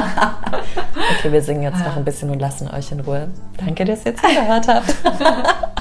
Okay, wir singen jetzt noch ein bisschen und lassen euch in Ruhe. Danke, dass ihr zugehört habt.